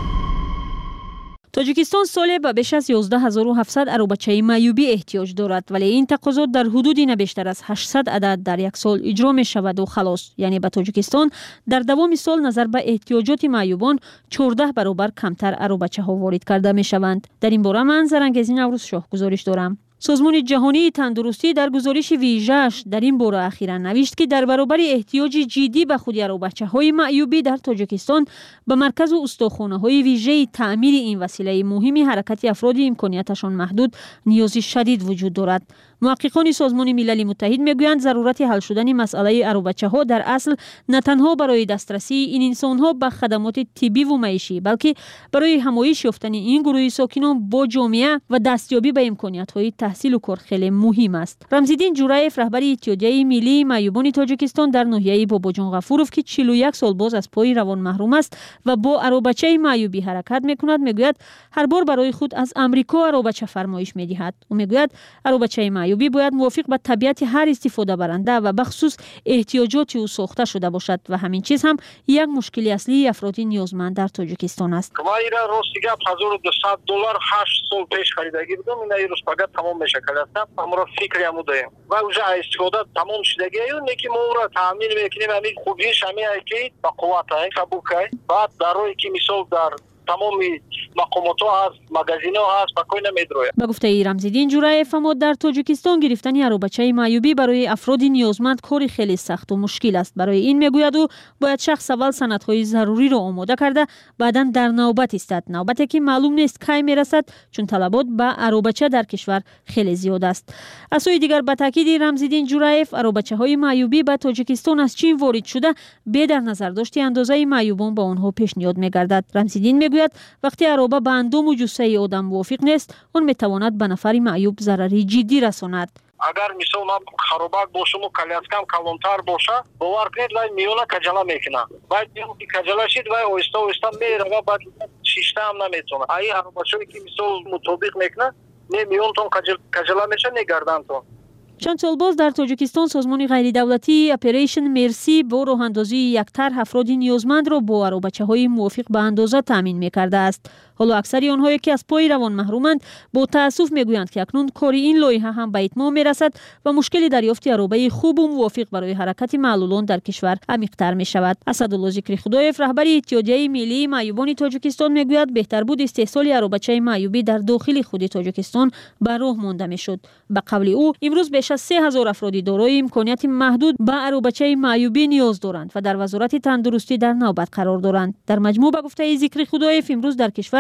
Speaker 7: تاجیکستان سالی به بیش از یازده هزار و هفتصد اروبچه معیوبی احتیاج دارد، ولی این تقاضا در حدودی نه بیشتر از هشتصد عدد در یک سال اجرا می شود و خلاص. یعنی به تاجیکستان در دوام سال نظر به احتیاجات معیوبان چهارده برابر کمتر اروبچه ها وارد کرده می شوند. در این باره من زرنگزی نوروز شاه گزارش دارم. سازمان جهانی تندرستی در گزارش ویژه‌اش در این باره اخیراً نوشت که در برابر احتیاج جدی به خودی اروبچه‌های معیوبی در تاجیکستان به مرکز و استخوان‌های ویژه تعمیر این وسیله مهم حرکت افراد امکانیتشان محدود نیاز شدید وجود دارد. محققان سازمان ملل متحد میگویند ضرورت حل شدن مسئله اروبچه‌ها در اصل نه تنها برای دسترسی این انسان‌ها به خدمات طبی و معیشی، بلکه برای همایش یافتن این گروه ساکنان با جامعه و دستیابی به امکانیت‌های تحصیل و کار خیلی مهم است. رمزالدین جورایف رهبر اتحادیه ملی معیوبان تاجیکستان در ناحیه باباجان غفورов که چهل و یک سال باز از پای روان محروم است و با اروبچه معیوبی حرکت می‌کند میگوید هر بار برای خود از امریکا اروبچه فرمایش می‌دهد. او میگوید اروبچه معیوبی باید موافق به طبیعت هر استفاده برنده و بخصوص احتیاجات او ساخته شده باشد و همین چیز هم یک مشکل اصلی افراد نیازمند در تاجیکستان است.
Speaker 8: ما ایران روزی گپ هزار و دویست دلار هشت سال پیش خریدگی بودم، این روز فقط تمام میشه کلاستم امروز فکری هم داریم و اونجا استفاده تمام شدگی اون یکی ما را تامین میکنیم همین خوبیش همین که با قوت های سبوکای بعد در روی که مثال در تمام مقامات ها هست، مگزین ها هست، پاکوی نمیدروه.
Speaker 7: به گفته رمزالدین جورایف اما در تاجیکستان گرفتن اروبچه معیوبی برای افراد نیازمند کاری خیلی سخت و مشکل است. برای این میگوید او باید شخص اول سندهای ضروری را آماده کرده بعداً در نوبت ایستد، نوبتی که معلوم نیست کی میرسد چون طلبات به اروبچه در کشور خیلی زیاد است. از سوی دیگر به تاکید رمزالدین جورایف اروبچه های معیوبی به تاجیکستان از چین وارد شده به در نظر داشته اندازه معیوبان با آنها پیشنهاد میگردد. رمزالدین میگوید وقتی اروبه به اندام و جثه آدم موافق نیست اون میتواند به نفر معیوب ضرری جدی رساند.
Speaker 8: اگر مثلا من خرابک باشم و کلیاسکم کلانتر باشه باور کنید وای میونه کجلا میکنه باید میونه کجلا شید وای اوستا اوستا میره و بعد شیشته هم نمیتونه ای اروبچه‌ای که مثلا مطابق میکنه نه میون تون کجلا میشه نه گردن تون.
Speaker 7: چند سال باز در تاجیکستان سازمان غیر دولتی اپریشن مرسی با راه اندازی یک طرح افراد نیازمند را با اروبچه‌های موافق به اندازه تامین می‌کرده است. حالا اکثری آنهایی که از پای روان محرومند با تأسف میگویند که اکنون کار این لایحه هم به اتمام میرسد و مشکل دریافت اروبه خوب و موافق برای حرکت معلولان در کشور عمیق‌تر می‌شود. اسدالله ذکری خدایف رهبر اتحادیه ملی معیوبان تاجیکستان میگوید بهتر بود استحصال اروبچه معیوبی در داخل خود تاجیکستان به راه مانده میشد. به قول او امروز بیش از سه هزار افراد دارای امکانیت محدود به اروبچه معیوبی نیاز دارند و در وزارت تندرستی در نوبت قرار دارند. در مجموع به گفته ذکری خدایف امروز در کشور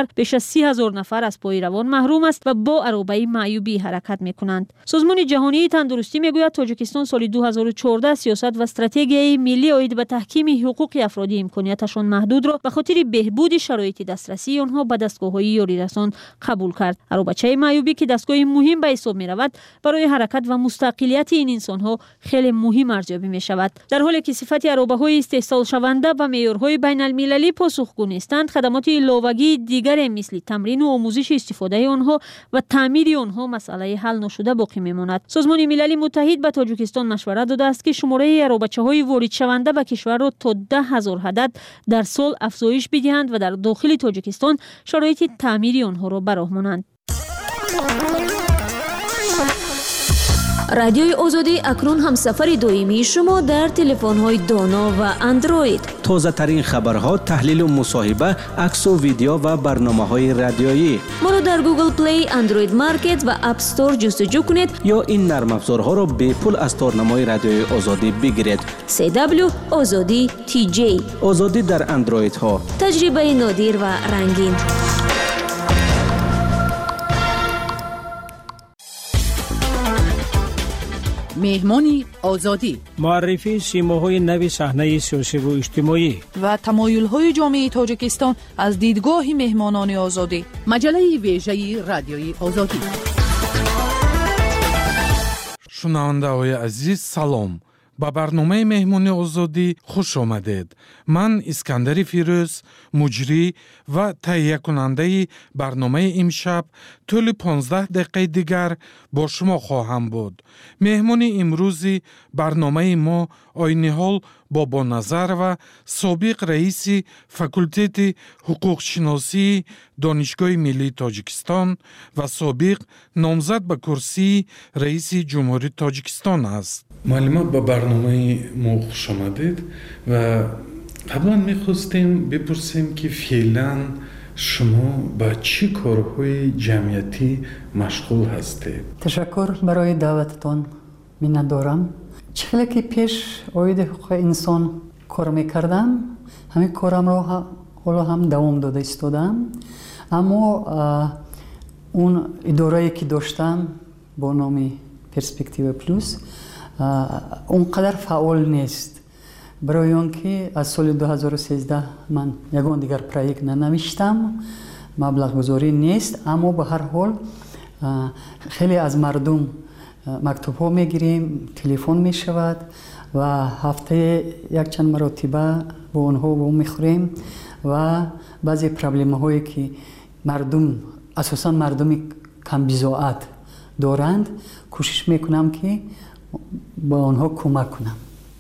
Speaker 7: بیش از سی هزار نفر از پای روان محروم است و با عربه معیوبی حرکت میکنند. سازمان جهانی تندرستی میگوید تاجیکستان سال دو هزار و چهارده سیاست و استراتژی ملی آید به تحکیم حقوق افرادی امکانیتشان محدود را به خاطر بهبود شرایط دسترسی آنها به دستگاه‌های یاری رسان قبول کرد. عربه معیوبی که دستگاه مهم به حساب می‌رود برای حرکت و مستقلیت این انسان‌ها خیلی مهم ارزیابی می‌شود. در حالی که صفت عربه‌های استحصال شونده و معیارهای بین‌المللی پاسخگو نیستند، خدمات علاوه‌ای دیگر مثل تمرین و آموزش استفاده آنها و تعمیر آنها مسئله حل نشده باقی می‌ماند. سازمان ملل متحد به تاجیکستان مشورت داده است که شماره عربه‌های وارد شونده به کشور را تا ده هزار عدد در سال افزایش بدهند و در داخل تاجیکستان شرایط تعمیر آنها را براهمانند.
Speaker 1: رادیوی آزادی اکنون هم سفر دائمی شما در تلفن‌های دانا و اندروید.
Speaker 4: تازه ترین خبرها، تحلیل و مصاحبه، عکس و ویدیو و برنامه‌های رادیویی.
Speaker 1: ما را در گوگل پلی، اندروید مارکت و اپ استور جستجو کنید
Speaker 4: یا این نرم افزارها را به پول از تارنمای رادیوی آزادی بگیرید.
Speaker 1: سی دبلیو آزادی تی جی.
Speaker 4: آزادی در اندروید ها.
Speaker 1: تجربه نادر و رنگین.
Speaker 6: مهمانی آزادی،
Speaker 2: معرفی سیماهای نوی صحنه سیاسی و اجتماعی
Speaker 5: و تمایل‌های جامعه تاجیکستان از دیدگاه مهمانان آزادی.
Speaker 6: مجله ویژه رادیوی آزادی.
Speaker 13: شنونده‌های عزیز سلام. با برنامه مهمانی آزادی خوش آمدید. من اسکندر فیروز، مجری و تهیه کننده برنامه امشب طول پانزده دقیقه دیگر با شما خواهم بود. مهمانی امروزی برنامه ما آینی‌حال بابا نظر و سابق رئیس فاکولتت حقوق شناسی دانشگاه ملی تاجیکستان و سابق نامزد به کرسی رئیس جمهوری تاجیکستان است.
Speaker 15: معلومه به برنامه ما خوش آمدید و قبلا میخواستیم بپرسیم که فعلا شما با چی کارهای جمعیتی مشغول هستید؟
Speaker 16: تشکر برای دعوتتان منت دارم. چخیلی که پیش آید حقوق انسان کار میکردم، همین کارم را حالا هم دوام داده استادم، اما اون اداره‌ای که داشتم با نام پرسپکتیو پلوس اونقدر فعال نیست، برای آنکه از سال دو هزار و سیزده من یگان دیگر پروژه ننوشتم، مبلغ گذاری نیست، اما به هر حال خیلی از مردم مکتوب ها میگیریم، تلفن میشود و هفته یک چند مرتبه با اونها با میخوریم و بعضی پرابلم هایی که مردم اساسا مردم کم بضاعت دارند کوشش میکنم که با آنها کمک کنم.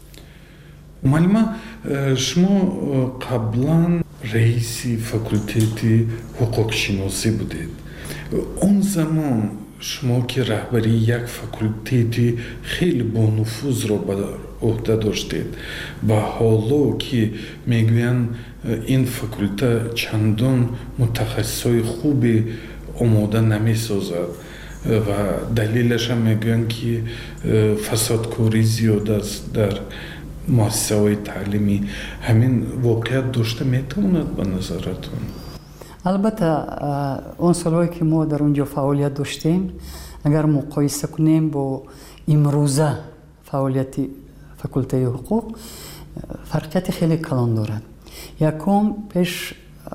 Speaker 15: معلومه شما قبلا رئیس فاکولتت حقوق شناسی بودید. اون زمان شما که رهبری یک فاکولتت خیلی با نفوذ را به عهده داشتید و حالا که میگوین این فاکولته چندان متخصصای خوبی آماده نمیسازد و دلیلش هم میگن که فسادکاری زیاد است در مؤسسه های تعلیمی، همین واقعیت داشته میتواند به نظرتون؟
Speaker 16: البته اون سالهایی که ما در اونجا فعالیت داشتیم اگر مقایسه کنیم با امروزه فعالیت فاکولته حقوق فرقیت خیلی کلان دارد. یکم پیش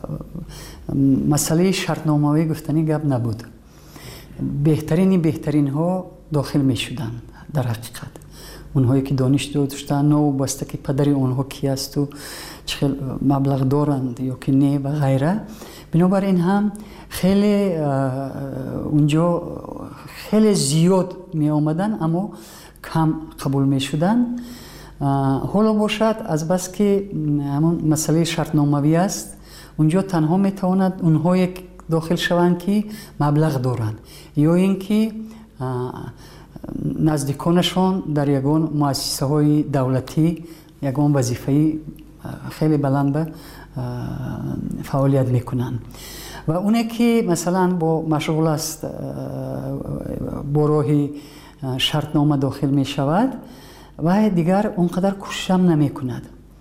Speaker 16: مسئله شرطنامه‌ای گفتنی گپ نبود، بهترین بهترین ها داخل می شدن. در حقیقت اونهایی که دانش داشتن و بسته که پدر اونها کی است و چه مبلغ دارند یا که نه و غیره، بنابراین هم خیلی اونجا خیلی زیاد می آمدن اما کم قبول می شدن. حالا باشد از بس که همون مسئله شرطنامه‌ای است، اونجا تنها می تواند اونهایی داخل شوند که مبلغ دارند یا اینکه نزدیکانشان در یگان مؤسسه های دولتی یگان وظیفه خیلی بلند فعالیت میکنند و اونه که مثلا با مشغول است با راه شرطنامه داخل می شود و دیگر اونقدر کوشش هم نمی کند.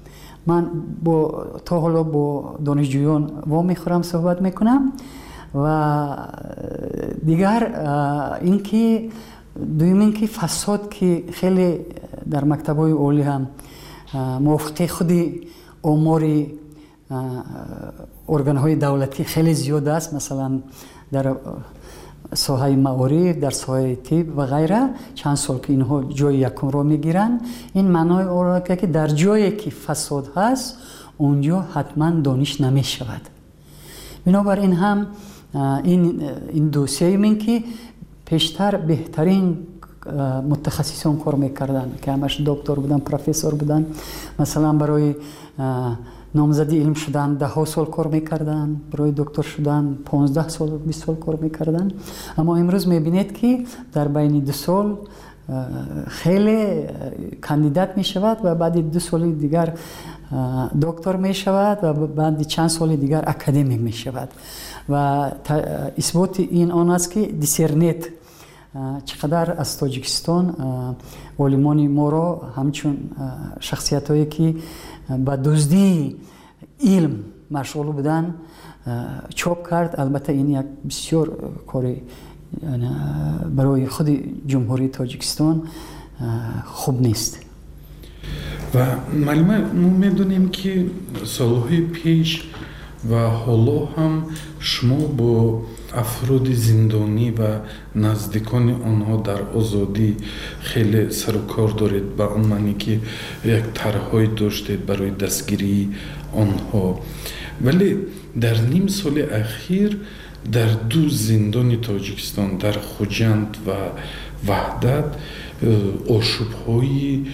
Speaker 16: من با تا حالا با دانشجویان وا میخورم صحبت میکنم و دیگر اینکه دویم اینکه فساد که خیلی در مکتب‌های عالی هم موافقه خودی امور ارگان‌های دولتی خیلی زیاد است، مثلا در ساحه معارف، در ساحه طب و غیره چند سال که اینها جای یکم رو میگیرن. این معنای اون که در جایی که فساد هست اونجا حتما دانش نمیشود. بنابراین هم این این دوسیه من که پیشتر بهترین متخصصان کار میکردن که همش دکتر بودن، پروفسور بودن، مثلا برای نامزدی علم شدن ده ها سال کار میکردن، برای دکتر شدن پانزده سال بیست سال کار میکردن. اما امروز میبینید که در بین دو سال خیلی کاندیدات میشود و بعد دو سال دیگر دکتر میشود و بعد چند سال دیگر اکادمیک میشود و اثبات این آن است که دیسرنت چقدر از تاجیکستان علمان ما را همچون شخصیت هایی که با دزدی علم مشغول بودن چوب کرد. البته این یک بسیار کاری برای خود جمهوری تاجیکستان خوب نیست.
Speaker 15: و معلومه ما میدونیم که سالهای پیش و حالا هم شما با افراد زندانی و نزدیکان آنها در آزادی خیلی سر و کار دارید، به اون معنی که یک طرح‌های داشتید برای دستگیری آنها. ولی در نیم سال اخیر در دو زندان تاجیکستان، در خوجند و وحدت، آشوب‌های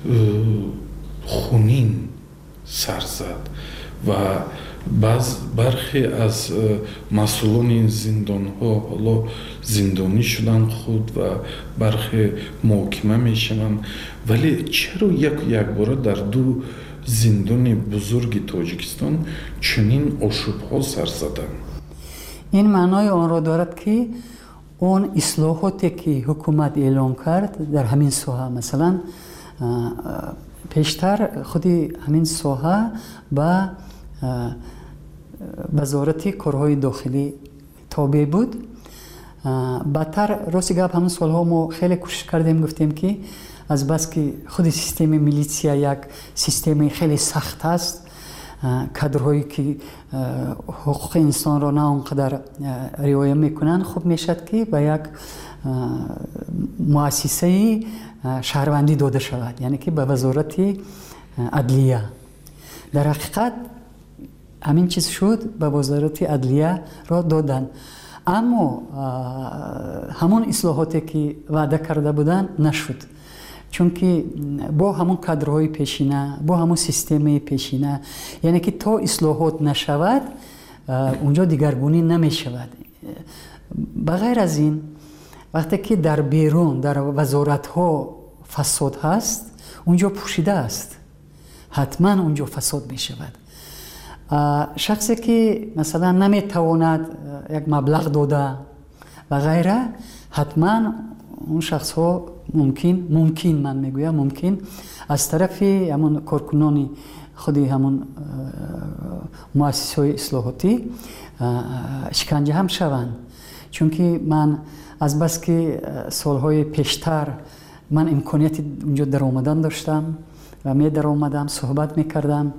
Speaker 15: خونین سر زد و بعض برخی از مسئولان این زندان ها حالا زندانی شدن خود و برخی محاکمه میشن. ولی چرا یک یک بار در دو زندان بزرگ تاجیکستان چنین آشوب ها سر زدن؟
Speaker 16: این معنای آن را دارد که اون اصلاحاتی که حکومت اعلام کرد در همین ساحه، مثلا پیشتر خودی همین ساحه با وزارت کارهای داخلی تابع بود. بعدتر راستی گپ همون سالها ما خیلی کوشش کردیم، گفتیم که از بس که خود سیستم میلیسیا یک سیستم خیلی سخت است، کادرهایی که حقوق انسان را نه اونقدر رعایت میکنن، خوب میشد که به یک مؤسسه شهروندی داده شود، یعنی که به وزارت عدلیه. در حقیقت همین چیز شد، به وزارت عدلیه را دادن، اما همون اصلاحاتی که وعده کرده بودن نشد، چون که با همون کادرهای پیشینه، با همون سیستم پیشینه، یعنی که تا اصلاحات نشود اونجا دیگرگونی نمی شود. بغیر از این وقتی که در بیرون در وزارت ها فساد هست، اونجا پوشیده است، حتما اونجا فساد می شود. شخصی که مثلا نمی تواند یک مبلغ داده و غیره، حتما اون شخص ها ممکن ممکن من میگویم ممکن از طرف همون کارکنان خودی همون مؤسسه های اصلاحاتی شکنجه هم شوند. چون که من از بس که سالهای پیشتر من امکانیت اونجا در آمدن داشتم و می در آمدم صحبت میکردم،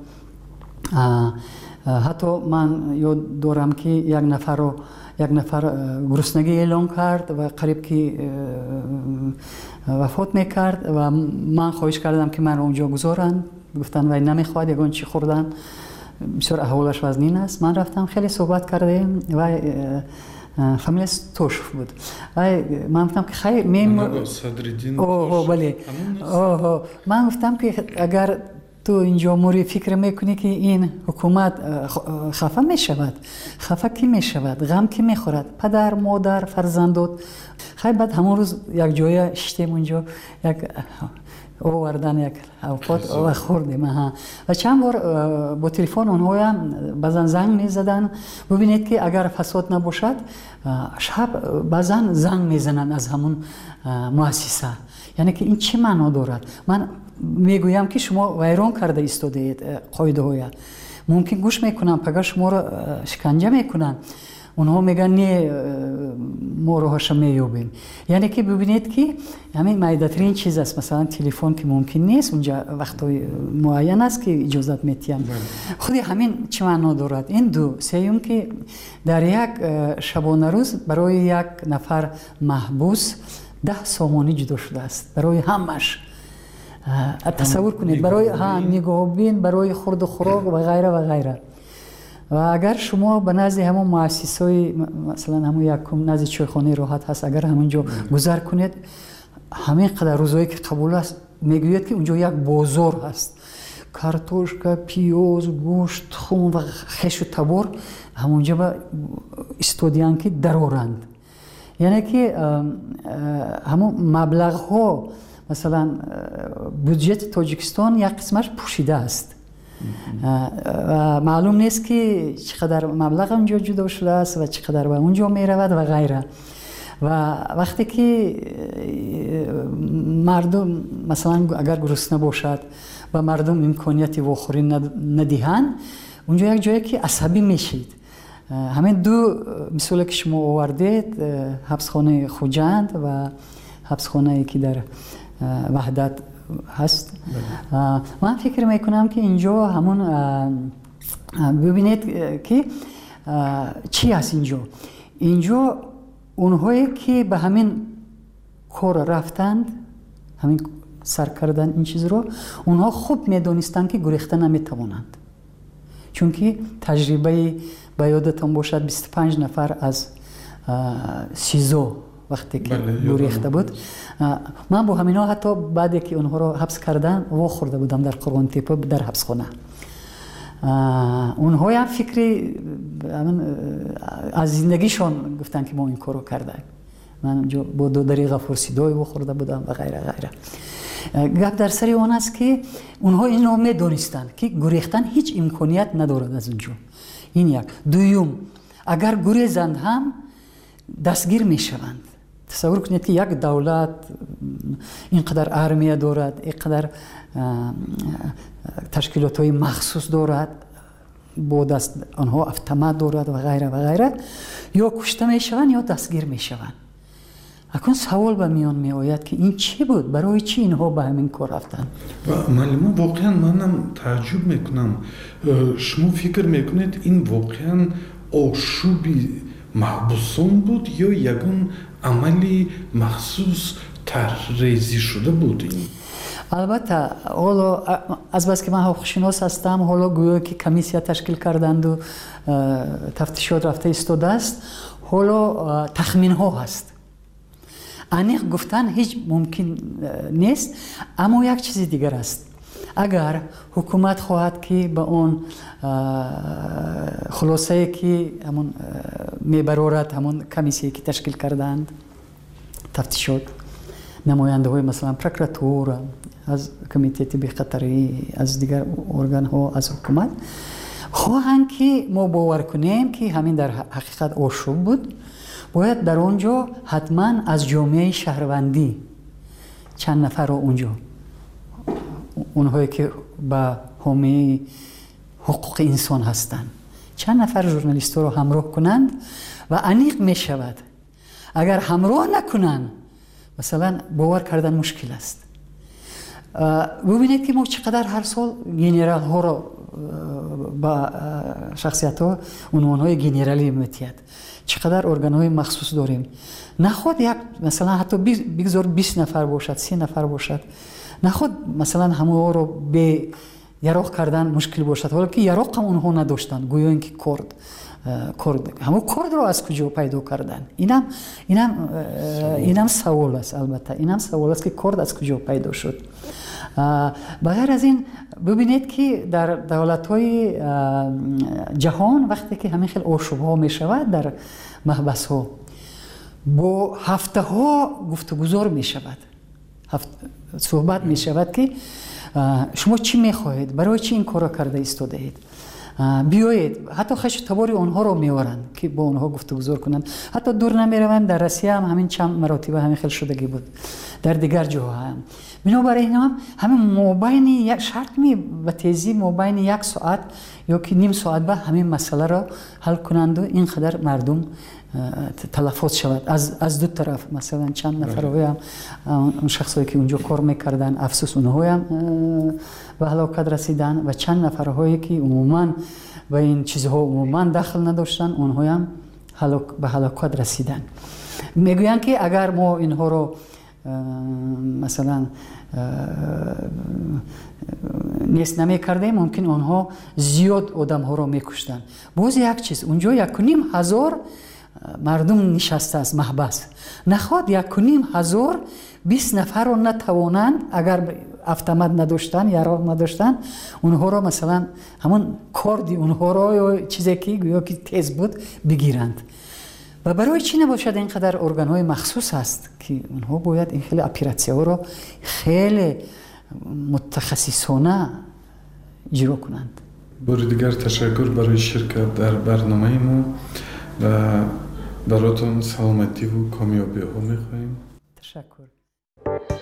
Speaker 16: حتی من یاد دارم که یک نفر رو یک نفر گرسنگی اعلام کرد و قریب که وفات میکرد و من خواهش کردم که من رو اونجا گذارن، گفتن وای نمیخواد، یگان چی خوردن، بسیار احوالش وزنین است. من رفتم خیلی صحبت کردیم و فامیلش توشف بود و من گفتم که خیلی میم
Speaker 15: صدرالدین
Speaker 16: اوه بله اوه من گفتم که اگر تو اینجا موری فکر میکنی که این حکومت خفه میشود، خفه کی میشود، غم کی میخورد، پدر، مادر، فرزندات خیلی بعد همون روز یک جای شتیم اونجا یک آوردن یک اوقات و خوردیم ها و چند بار با تلفن اونها هم بعضا زنگ میزدن. ببینید که اگر فساد نباشد شب بعضا زنگ میزنن از همون مؤسسه. یعنی که این چه معنا دارد؟ من میگویم که شما ویران کرده ایستاده اید قاعده های، ممکن گوش میکنن پگاه شما رو شکنجه میکنن. اونها میگن نه ما روحش مییابیم. یعنی که ببینید که همین مایدترین چیز است. مثلا تلفن که ممکن نیست اونجا وقتای معین است که اجازت میتیم. خودی همین چه معنا دارد؟ این دو سیوم که در یک شبانه روز برای یک نفر محبوس ده سامانی جدا شده است برای همش. تصور کنید برای ها نگاه بین، برای خورد و خوراک و غیره و غیره. و اگر شما به نزد همون مؤسسه‌های مثلا همون یکم نزد چایخانه راحت هست اگر همونجا گذر کنید، همین قدر روزایی که قبول است میگوید که اونجا یک بازار هست، کارتوشکا، پیاز، گوشت، تخم و خش و تبر همونجا به استودیان که درارند. یعنی که همون مبلغ ها مثلا بودجت تاجیکستان یک قسمش پوشیده است و معلوم نیست که چقدر مبلغ اونجا جدا شده است و چقدر به اونجا می رود و غیره. و وقتی که مردم مثلا اگر گرسنه باشد و مردم امکانیتی واخوری ندهند، اونجا یک جایی که عصبی میشید. همین دو مثالی که شما آوردید، حبسخانه خوجند و حبسخانه که در وحدت هست. من فکر میکنم که اینجا همون ببینید که چی هست اینجا. اینجا اونهایی که به همین کار رفتند، همین سر کردن این چیز رو، اونها خوب میدونستند که گریخته نمیتوانند. چون که تجربه به یادتان باشد بیست و پنج نفر از سیزو وقتی که گریخته بود، من با همینا حتی بعدی که اونها رو حبس کردن وا خورده بودم در قربان تپه در حبس خانه. اونها هم فکری از زندگیشون گفتن که ما این کارو کردیم. من با دو دری غفور سیدای وا خورده بودم و غیره غیره. گپ در سری اون است که اونها اینو میدونستند که گریختن هیچ امکانیت ندارد از اونجا. این یک. دوم، اگر گریزند هم دستگیر میشوند. تصور کنید که یک دولت اینقدر ارمیه دارد، اینقدر تشکیلات های مخصوص دارد، با دست آنها اتومات دارد و غیره و غیره، یا کشته میشوند یا دستگیر میشوند. اکنون سوال به میان می آید که این چی بود؟ برای چی اینها به همین کار رفتن؟
Speaker 15: معلومه واقعا منم تعجب میکنم. شما فکر میکنید این واقعا آشوبی محبوسان بود یا یگان عملی مخصوص طرح‌ریزی شده بود این؟
Speaker 16: البته حالا از بس که من حقوق‌شناس هستم، حالا گویا که کمیسیا تشکیل کردند و تفتیشات رفته ایستاده است، حالا تخمین ها هست. انیق گفتن هیچ ممکن نیست، اما یک چیز دیگر است. اگر حکومت خواهد که به اون خلاصه که همون میبرارد همون کمیسیه که تشکیل کردند تفتیشات، نماینده های مثلا پروکراتور از کمیته طب قطری، از دیگر ارگان ها از حکومت، خواهند که ما باور کنیم که همین در حقیقت آشوب بود، باید در اونجا حتما از جامعه شهروندی چند نفر رو اونجا، اونهایی که به حامی حقوق انسان هستند، چند نفر ژورنالیست رو همراه کنند و انیق می شود. اگر همراه نکنند مثلا باور کردن مشکل است. ببینید که ما چقدر هر سال گنرال ها رو با شخصیت ها عنوان های گنرالی میتید، چقدر ارگان های مخصوص داریم. نخود یک مثلا حتی بگذار بیست نفر باشد، سی نفر باشد، نخود مثلا همه رو به یراق کردن مشکل باشد، حالا که یراق هم اونها نداشتن، گویا اینکه کرد کرد همه کرد رو از کجا پیدا کردن. اینم اینم اینم سوال است. البته اینم سوال است که کرد از کجا پیدا شد. بغیر از این ببینید که در دولت‌های جهان وقتی که همین خیلی آشوب‌ها می‌شود در محبس‌ها، با هفته ها گفتگوزار می شود، صحبت می شود که شما چی می خواهید، برای چی این کار را کرده ایستاده اید، بیایید. حتی خش تباری آنها رو میارند که با آنها گفتگو کنند. حتی دور نمیروم، در روسیه هم همین چند مراتب همین خیلی شدگی بود، در دیگر جاها هم. بنابراین هم همین مابین یک شرط می به تیزی مابین یک ساعت یا که نیم ساعت به همین مسئله را حل کنند و اینقدر مردم تلفات شود از از دو طرف. مثلا چند نفر هم اون شخصایی که اونجا کار میکردن افسوس اونها هم به هلاکت رسیدن و چند نفرهایی که عموما به این چیزها عموما دخل نداشتن اونها هم هلاک به هلاکت رسیدن. میگویند که اگر ما اینها رو مثلا نیست نمی کردیم ممکن آنها زیاد آدم ها رو میکشتن. باز یک چیز اونجا یک و نیم هزار مردم نشسته است محبس، نخواد یک و نیم هزار بیست نفر رو نتوانند اگر автомат نداشتن یا راه نداشتن اونها رو مثلا همون کاردی اونها رو یا چیزی که گویا که تیز بود بگیرند. و برای چی نباشد اینقدر ارگان های مخصوص هست که اونها باید این خیلی اپراسیون رو خیلی متخصصانه اجرا کنند.
Speaker 15: بار دیگر تشکر برای شرکت در برنامه ما و براتون سلامتی و کامیابی ها میخواییم.
Speaker 16: تشکر.